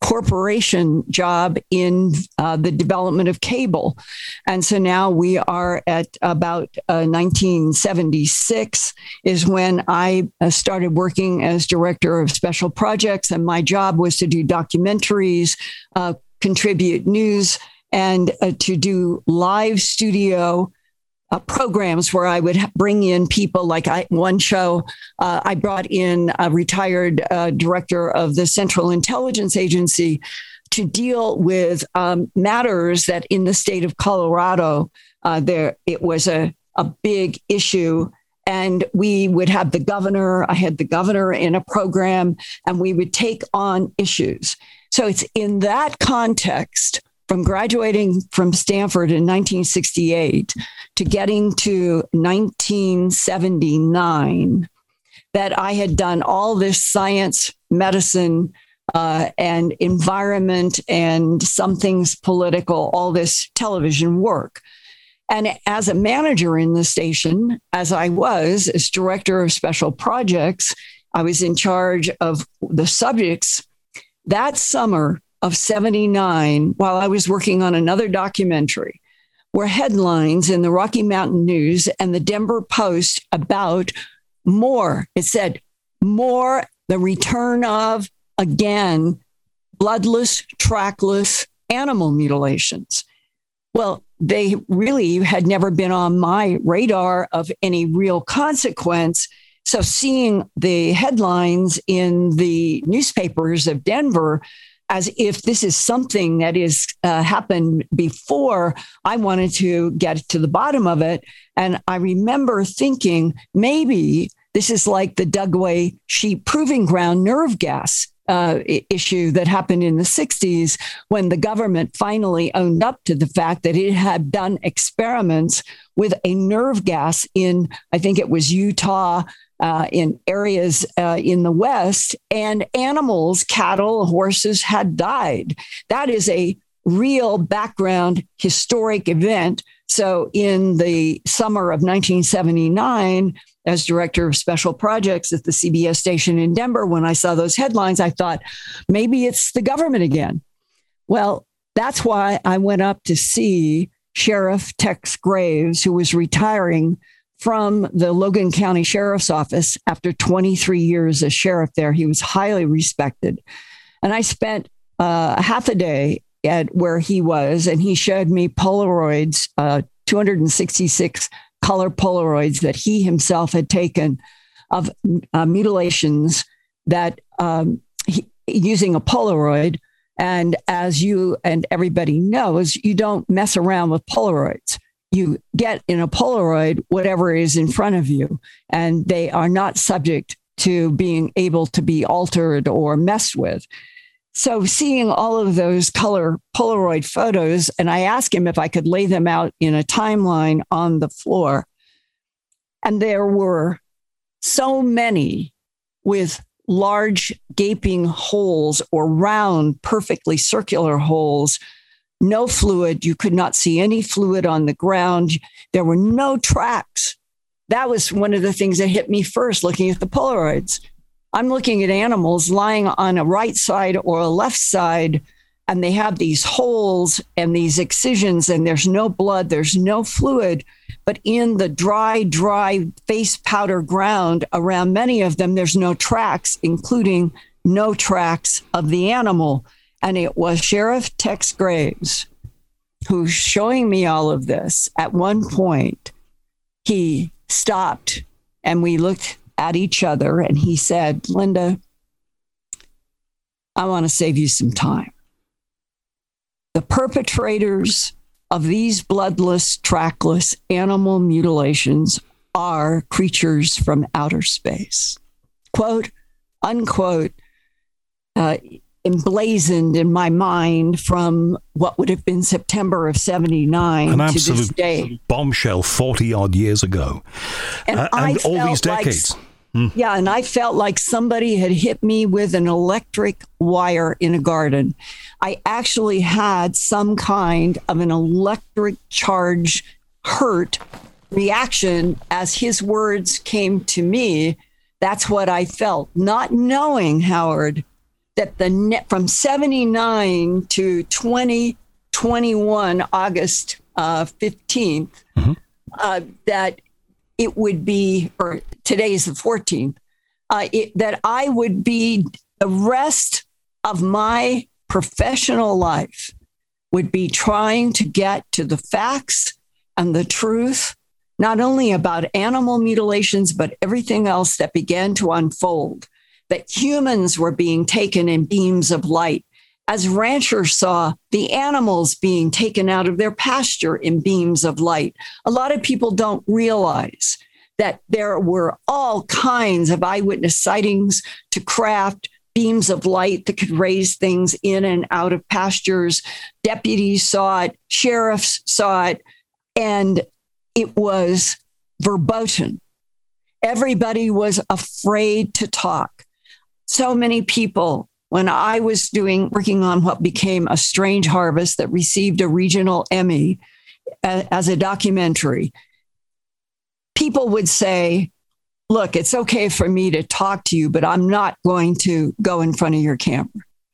corporation job in uh, the development of cable. And so now we are at about uh, nineteen seventy-six is when I uh, started working as director of special projects. And my job was to do documentaries, uh, contribute news, and uh, to do live studio Uh, programs where I would bring in people like I, one show, uh, I brought in a retired uh, director of the Central Intelligence Agency to deal with um, matters that in the state of Colorado, uh, there it was a, a big issue. And we would have the governor, I had the governor in a program, and we would take on issues. So it's in that context, from graduating from Stanford in nineteen sixty-eight to getting to nineteen seventy-nine, that I had done all this science, medicine, uh, and environment, and some things political, all this television work. And as a manager in the station, as I was, as director of special projects, I was in charge of the subjects. That summer of seventy-nine, while I was working on another documentary, were headlines in the Rocky Mountain News and the Denver Post about more. It said, more, the return of, again, bloodless, trackless animal mutilations. Well, they really had never been on my radar of any real consequence. So seeing the headlines in the newspapers of Denver as if this is something that is uh, happened before, I wanted to get to the bottom of it. And I remember thinking, maybe this is like the Dugway Sheep Proving Ground nerve gas uh, issue that happened in the sixties, when the government finally owned up to the fact that it had done experiments with a nerve gas in, I think it was Utah, Uh, in areas uh, in the West, and animals, cattle, horses had died. That is a real background historic event. So in the summer of nineteen seventy-nine, as director of special projects at the C B S station in Denver, when I saw those headlines, I thought, maybe it's the government again. Well, that's why I went up to see Sheriff Tex Graves, who was retiring from the Logan County Sheriff's Office after twenty-three years as sheriff there. He was highly respected. And I spent uh, half a day at where he was, and he showed me Polaroids, uh, two hundred sixty-six color Polaroids that he himself had taken of uh, mutilations that um, he, using a Polaroid. And as you and everybody knows, you don't mess around with Polaroids. You get in a Polaroid whatever is in front of you, and they are not subject to being able to be altered or messed with. So seeing all of those color Polaroid photos, and I asked him if I could lay them out in a timeline on the floor. And there were so many with large gaping holes or round, perfectly circular holes. No fluid. You could not see any fluid on the ground. There were no tracks. That was one of the things that hit me first, looking at the Polaroids. I'm looking at animals lying on a right side or a left side, and they have these holes and these excisions, and there's no blood, there's no fluid. But in the dry, dry face powder ground around many of them, there's no tracks, including no tracks of the animal. And it was Sheriff Tex Graves who's showing me all of this. At one point, he stopped and we looked at each other and he said, Linda, I want to save you some time. The perpetrators of these bloodless, trackless animal mutilations are creatures from outer space. Quote, unquote, uh, emblazoned in my mind from what would have been September of seventy-nine An to this day. absolute bombshell forty odd years ago. And, uh, I and all felt these decades. Like, mm. Yeah, and I felt like somebody had hit me with an electric wire in a garden. I actually had some kind of an electric charge hurt reaction as his words came to me. That's what I felt, not knowing, Howard, that the net from seventy-nine to twenty twenty-one, August uh, fifteenth, mm-hmm. uh, that it would be, or today is the fourteenth, uh, it, that I would be, the rest of my professional life would be trying to get to the facts and the truth, not only about animal mutilations, but everything else that began to unfold, that humans were being taken in beams of light, as ranchers saw the animals being taken out of their pasture in beams of light. A lot of people don't realize that there were all kinds of eyewitness sightings to craft beams of light that could raise things in and out of pastures. Deputies saw it, sheriffs saw it, and it was verboten. Everybody was afraid to talk. So many people, when I was doing, working on what became A Strange Harvest that received a regional Emmy as a documentary, people would say, look, it's okay for me to talk to you, but I'm not going to go in front of your camera.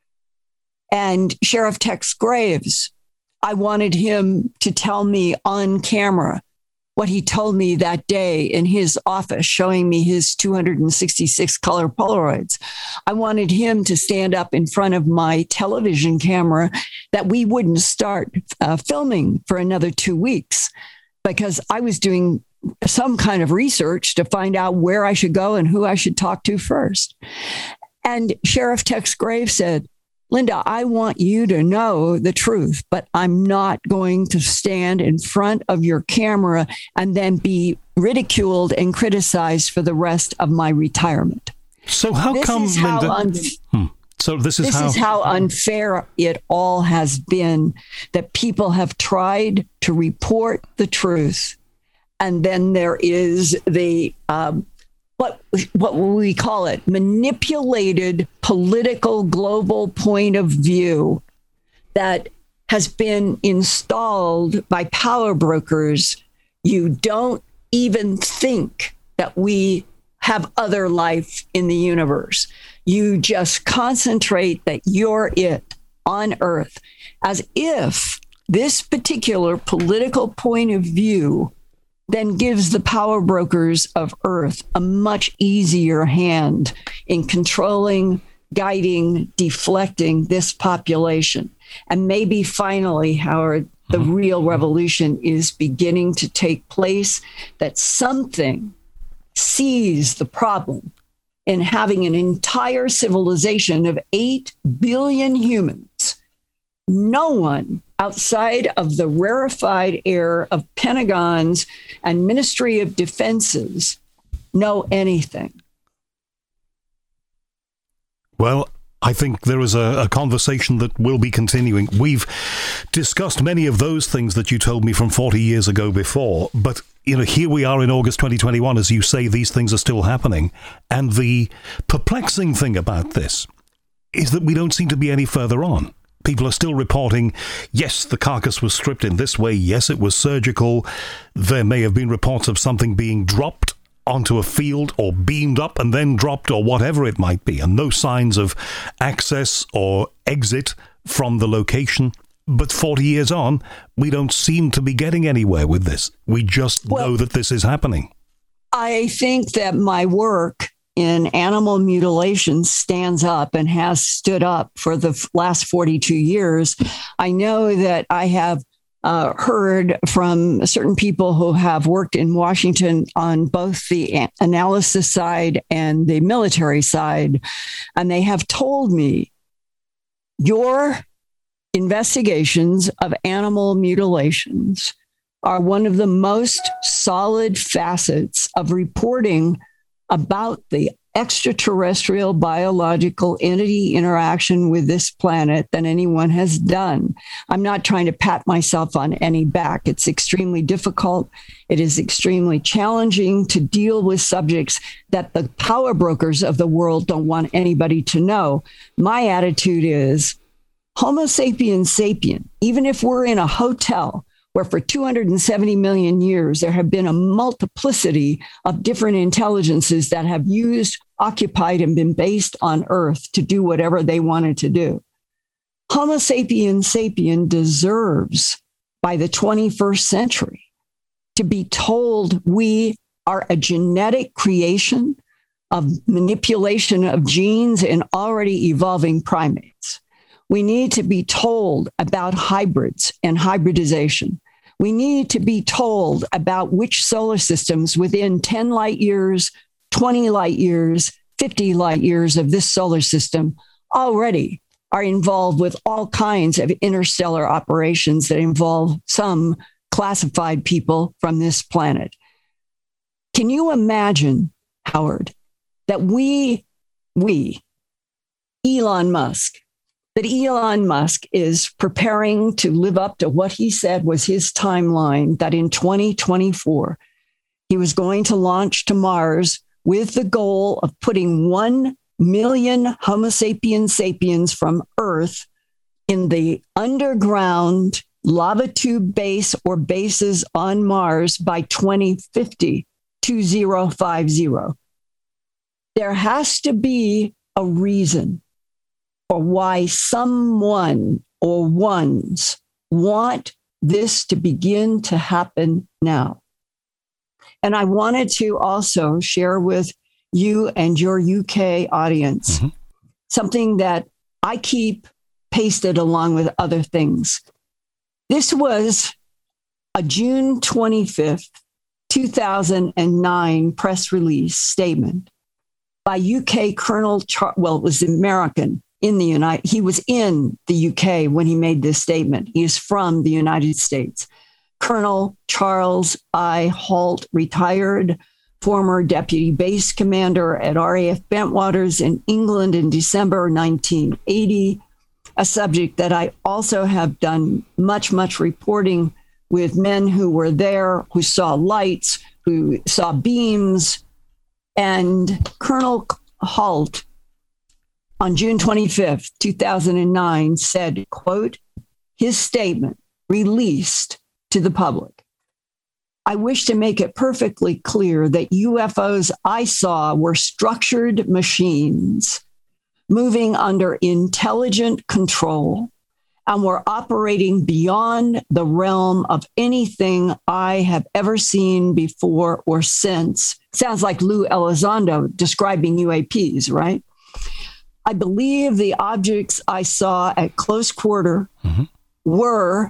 And Sheriff Tex Graves, I wanted him to tell me on camera what he told me that day in his office, showing me his two hundred sixty-six color Polaroids. I wanted him to stand up in front of my television camera that we wouldn't start uh, filming for another two weeks because I was doing some kind of research to find out where I should go and who I should talk to first. And Sheriff Tex Graves said, Linda, I want you to know the truth, but I'm not going to stand in front of your camera and then be ridiculed and criticized for the rest of my retirement. So how this come, how Linda? Un- hmm. So this is this how is how unfair it all has been, that people have tried to report the truth. And then there is the, um, what what will we call it? Manipulated political global point of view that has been installed by power brokers. You don't even think that we have other life in the universe. You just concentrate that you're it on Earth, as if this particular political point of view then gives the power brokers of Earth a much easier hand in controlling, guiding, deflecting this population. And maybe finally, Howard, the real revolution is beginning to take place, that something sees the problem in having an entire civilization of eight billion humans. No one outside of the rarefied air of Pentagons and Ministry of Defenses know anything. Well, I think there is a, a conversation that will be continuing. We've discussed many of those things that you told me from forty years ago before, but you know, here we are in August twenty twenty-one, as you say, these things are still happening. And the perplexing thing about this is that we don't seem to be any further on. People are still reporting, yes, the carcass was stripped in this way. Yes, it was surgical. There may have been reports of something being dropped onto a field or beamed up and then dropped or whatever it might be, and no signs of access or exit from the location. But forty years on, we don't seem to be getting anywhere with this. We just well, know that this is happening. I think that my work in animal mutilation stands up and has stood up for the last forty-two years. I know that I have uh, heard from certain people who have worked in Washington on both the analysis side and the military side, and they have told me, your investigations of animal mutilations are one of the most solid facets of reporting about the extraterrestrial biological entity interaction with this planet than anyone has done. I'm not trying to pat myself on any back. It's extremely difficult. It is extremely challenging to deal with subjects that the power brokers of the world don't want anybody to know. My attitude is Homo sapiens sapien, even if we're in a hotel where for two hundred seventy million years, there have been a multiplicity of different intelligences that have used, occupied, and been based on Earth to do whatever they wanted to do. Homo sapiens sapien deserves, by the twenty-first century, to be told we are a genetic creation of manipulation of genes in already evolving primates. We need to be told about hybrids and hybridization. We need to be told about which solar systems within ten light years, twenty light years, fifty light years of this solar system already are involved with all kinds of interstellar operations that involve some classified people from this planet. Can you imagine, Howard, that we, we, Elon Musk, that Elon Musk is preparing to live up to what he said was his timeline, that in twenty twenty-four, he was going to launch to Mars with the goal of putting one million Homo sapiens sapiens from Earth in the underground lava tube base or bases on Mars by twenty fifty, two thousand fifty. There has to be a reason for why someone or ones want this to begin to happen now. And I wanted to also share with you and your U K audience mm-hmm. something that I keep pasted along with other things. This was a June twenty-fifth, two thousand nine press release statement by U K Colonel, Char- well, it was American in the United, he was in the U K when he made this statement. He is from the United States. Colonel Charles I. Halt, retired former deputy base commander at R A F Bentwaters in England in December nineteen eighty, a subject that I also have done much, much reporting with men who were there, who saw lights, who saw beams. And Colonel Halt, on June twenty-fifth, two thousand nine, said, quote, his statement released to the public. I wish to make it perfectly clear that U F Os I saw were structured machines moving under intelligent control and were operating beyond the realm of anything I have ever seen before or since. Sounds like Lou Elizondo describing U A Ps, right? I believe the objects I saw at close quarter mm-hmm. were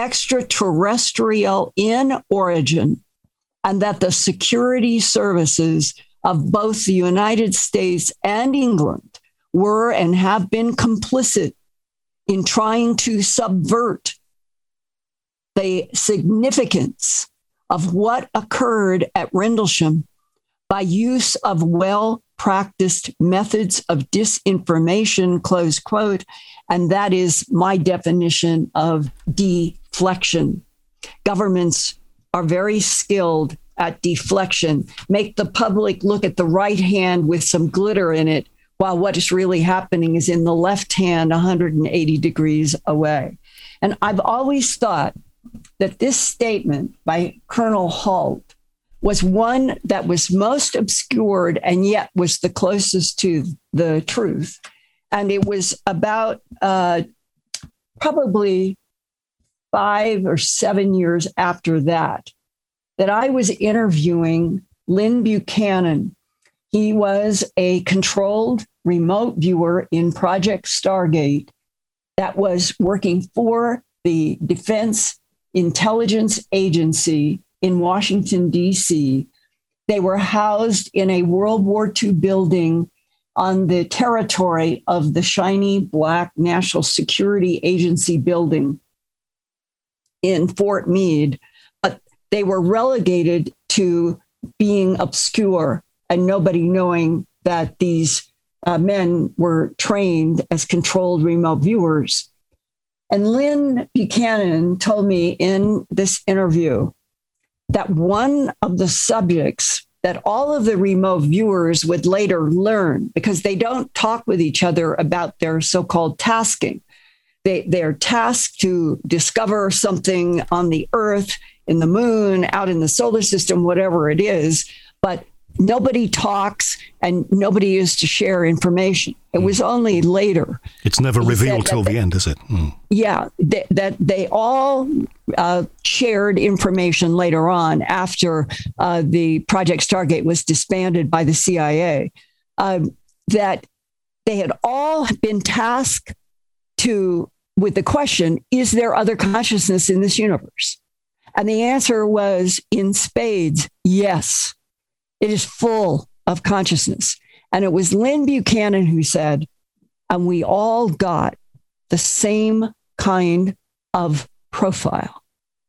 extraterrestrial in origin, and that the security services of both the United States and England were and have been complicit in trying to subvert the significance of what occurred at Rendlesham by use of well-practiced methods of disinformation, close quote, and that is my definition of deflection. Governments are very skilled at deflection, make the public look at the right hand with some glitter in it, while what is really happening is in the left hand, one hundred eighty degrees away. And I've always thought that this statement by Colonel Halt was one that was most obscured and yet was the closest to the truth. And it was about uh, probably five or seven years after that, that I was interviewing Lynn Buchanan. He was a controlled remote viewer in Project Stargate that was working for the Defense Intelligence Agency in Washington, D C. They were housed in a World War Two building on the territory of the shiny black National Security Agency building in Fort Meade. But they were relegated to being obscure and nobody knowing that these uh, men were trained as controlled remote viewers. And Lynn Buchanan told me in this interview that one of the subjects that all of the remote viewers would later learn, because they don't talk with each other about their so-called tasking. they, they're tasked to discover something on the Earth, in the moon, out in the solar system, whatever it is. But nobody talks and nobody is to share information. It was only later. It's never revealed till the end, is it? Mm. Yeah, they, that they all uh, shared information later on after uh, the Project Stargate was disbanded by the C I A, uh, that they had all been tasked to with the question, is there other consciousness in this universe? And the answer was in spades, yes. It is full of consciousness. And it was Lynn Buchanan who said, and we all got the same kind of profile.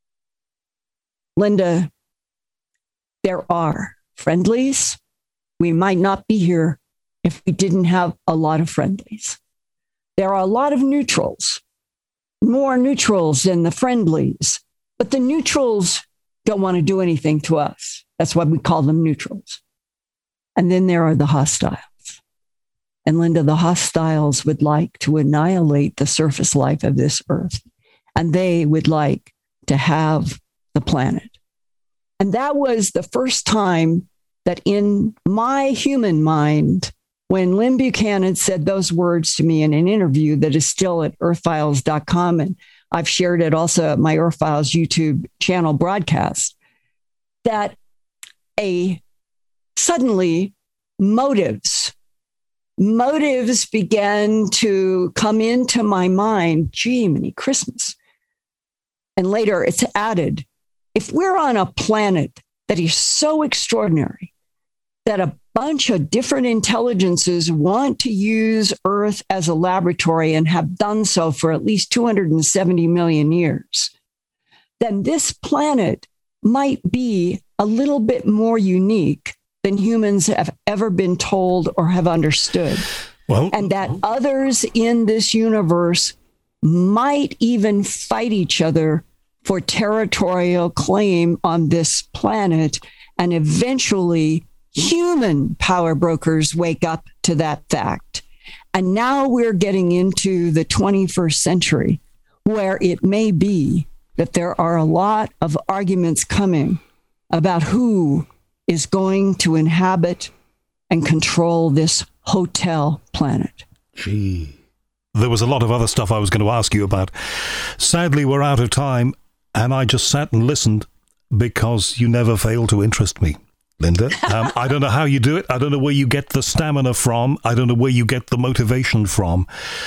Linda, there are friendlies. We might not be here if we didn't have a lot of friendlies. There are a lot of neutrals, more neutrals than the friendlies, but the neutrals don't want to do anything to us. That's why we call them neutrals. And then there are the hostiles. And Linda, the hostiles would like to annihilate the surface life of this earth. And they would like to have the planet. And that was the first time that in my human mind, when Lynn Buchanan said those words to me in an interview that is still at earth files dot com, and I've shared it also at my Earth Files YouTube channel broadcast, that a suddenly motives, motives began to come into my mind. Gee, many Christmas. And later it's added, if we're on a planet that is so extraordinary that a bunch of different intelligences want to use Earth as a laboratory and have done so for at least two hundred seventy million years, then this planet might be a little bit more unique than humans have ever been told or have understood. Well, and that others in this universe might even fight each other for territorial claim on this planet, and eventually human power brokers wake up to that fact. And now we're getting into the twenty-first century, where it may be that there are a lot of arguments coming about who is going to inhabit and control this hotel planet. Gee. There was a lot of other stuff I was going to ask you about. Sadly, we're out of time, and I just sat and listened because you never fail to interest me, Linda. Um, I don't know how you do it. I don't know where you get the stamina from. I don't know where you get the motivation from.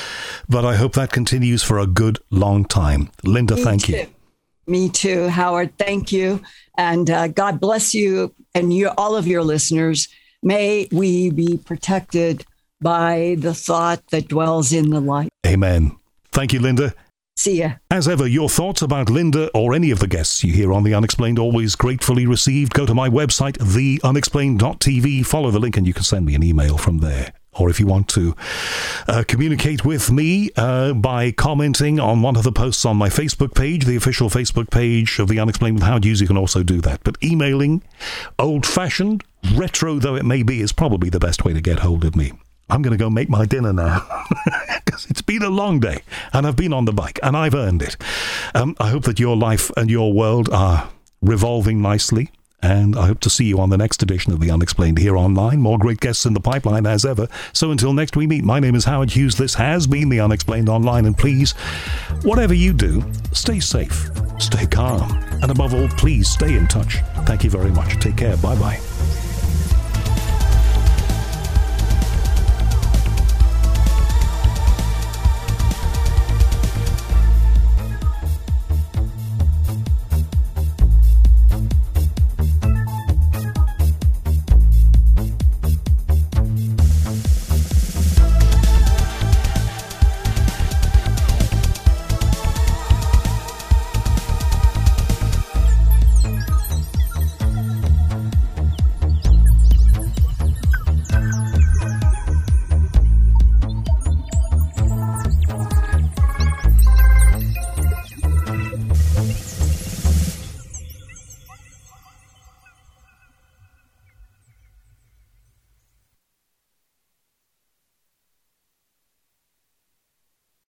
But I hope that continues for a good long time. Linda, Me thank too. you. Me too, Howard. Thank you. And uh, God bless you and you, all of your listeners. May we be protected by the thought that dwells in the light. Amen. Thank you, Linda. See ya. As ever, your thoughts about Linda or any of the guests you hear on The Unexplained, always gratefully received. Go to my website, the unexplained dot t v. Follow the link and you can send me an email from there. Or if you want to uh, communicate with me uh, by commenting on one of the posts on my Facebook page, the official Facebook page of The Unexplained with Howard Hughes, you can also do that. But emailing, old-fashioned, retro though it may be, is probably the best way to get hold of me. I'm going to go make my dinner now because it's been a long day and I've been on the bike and I've earned it. Um, I hope that your life and your world are revolving nicely, and I hope to see you on the next edition of The Unexplained here online. More great guests in the pipeline as ever. So until next we meet, my name is Howard Hughes. This has been The Unexplained Online, and please, whatever you do, stay safe, stay calm, and above all, please stay in touch. Thank you very much. Take care. Bye-bye.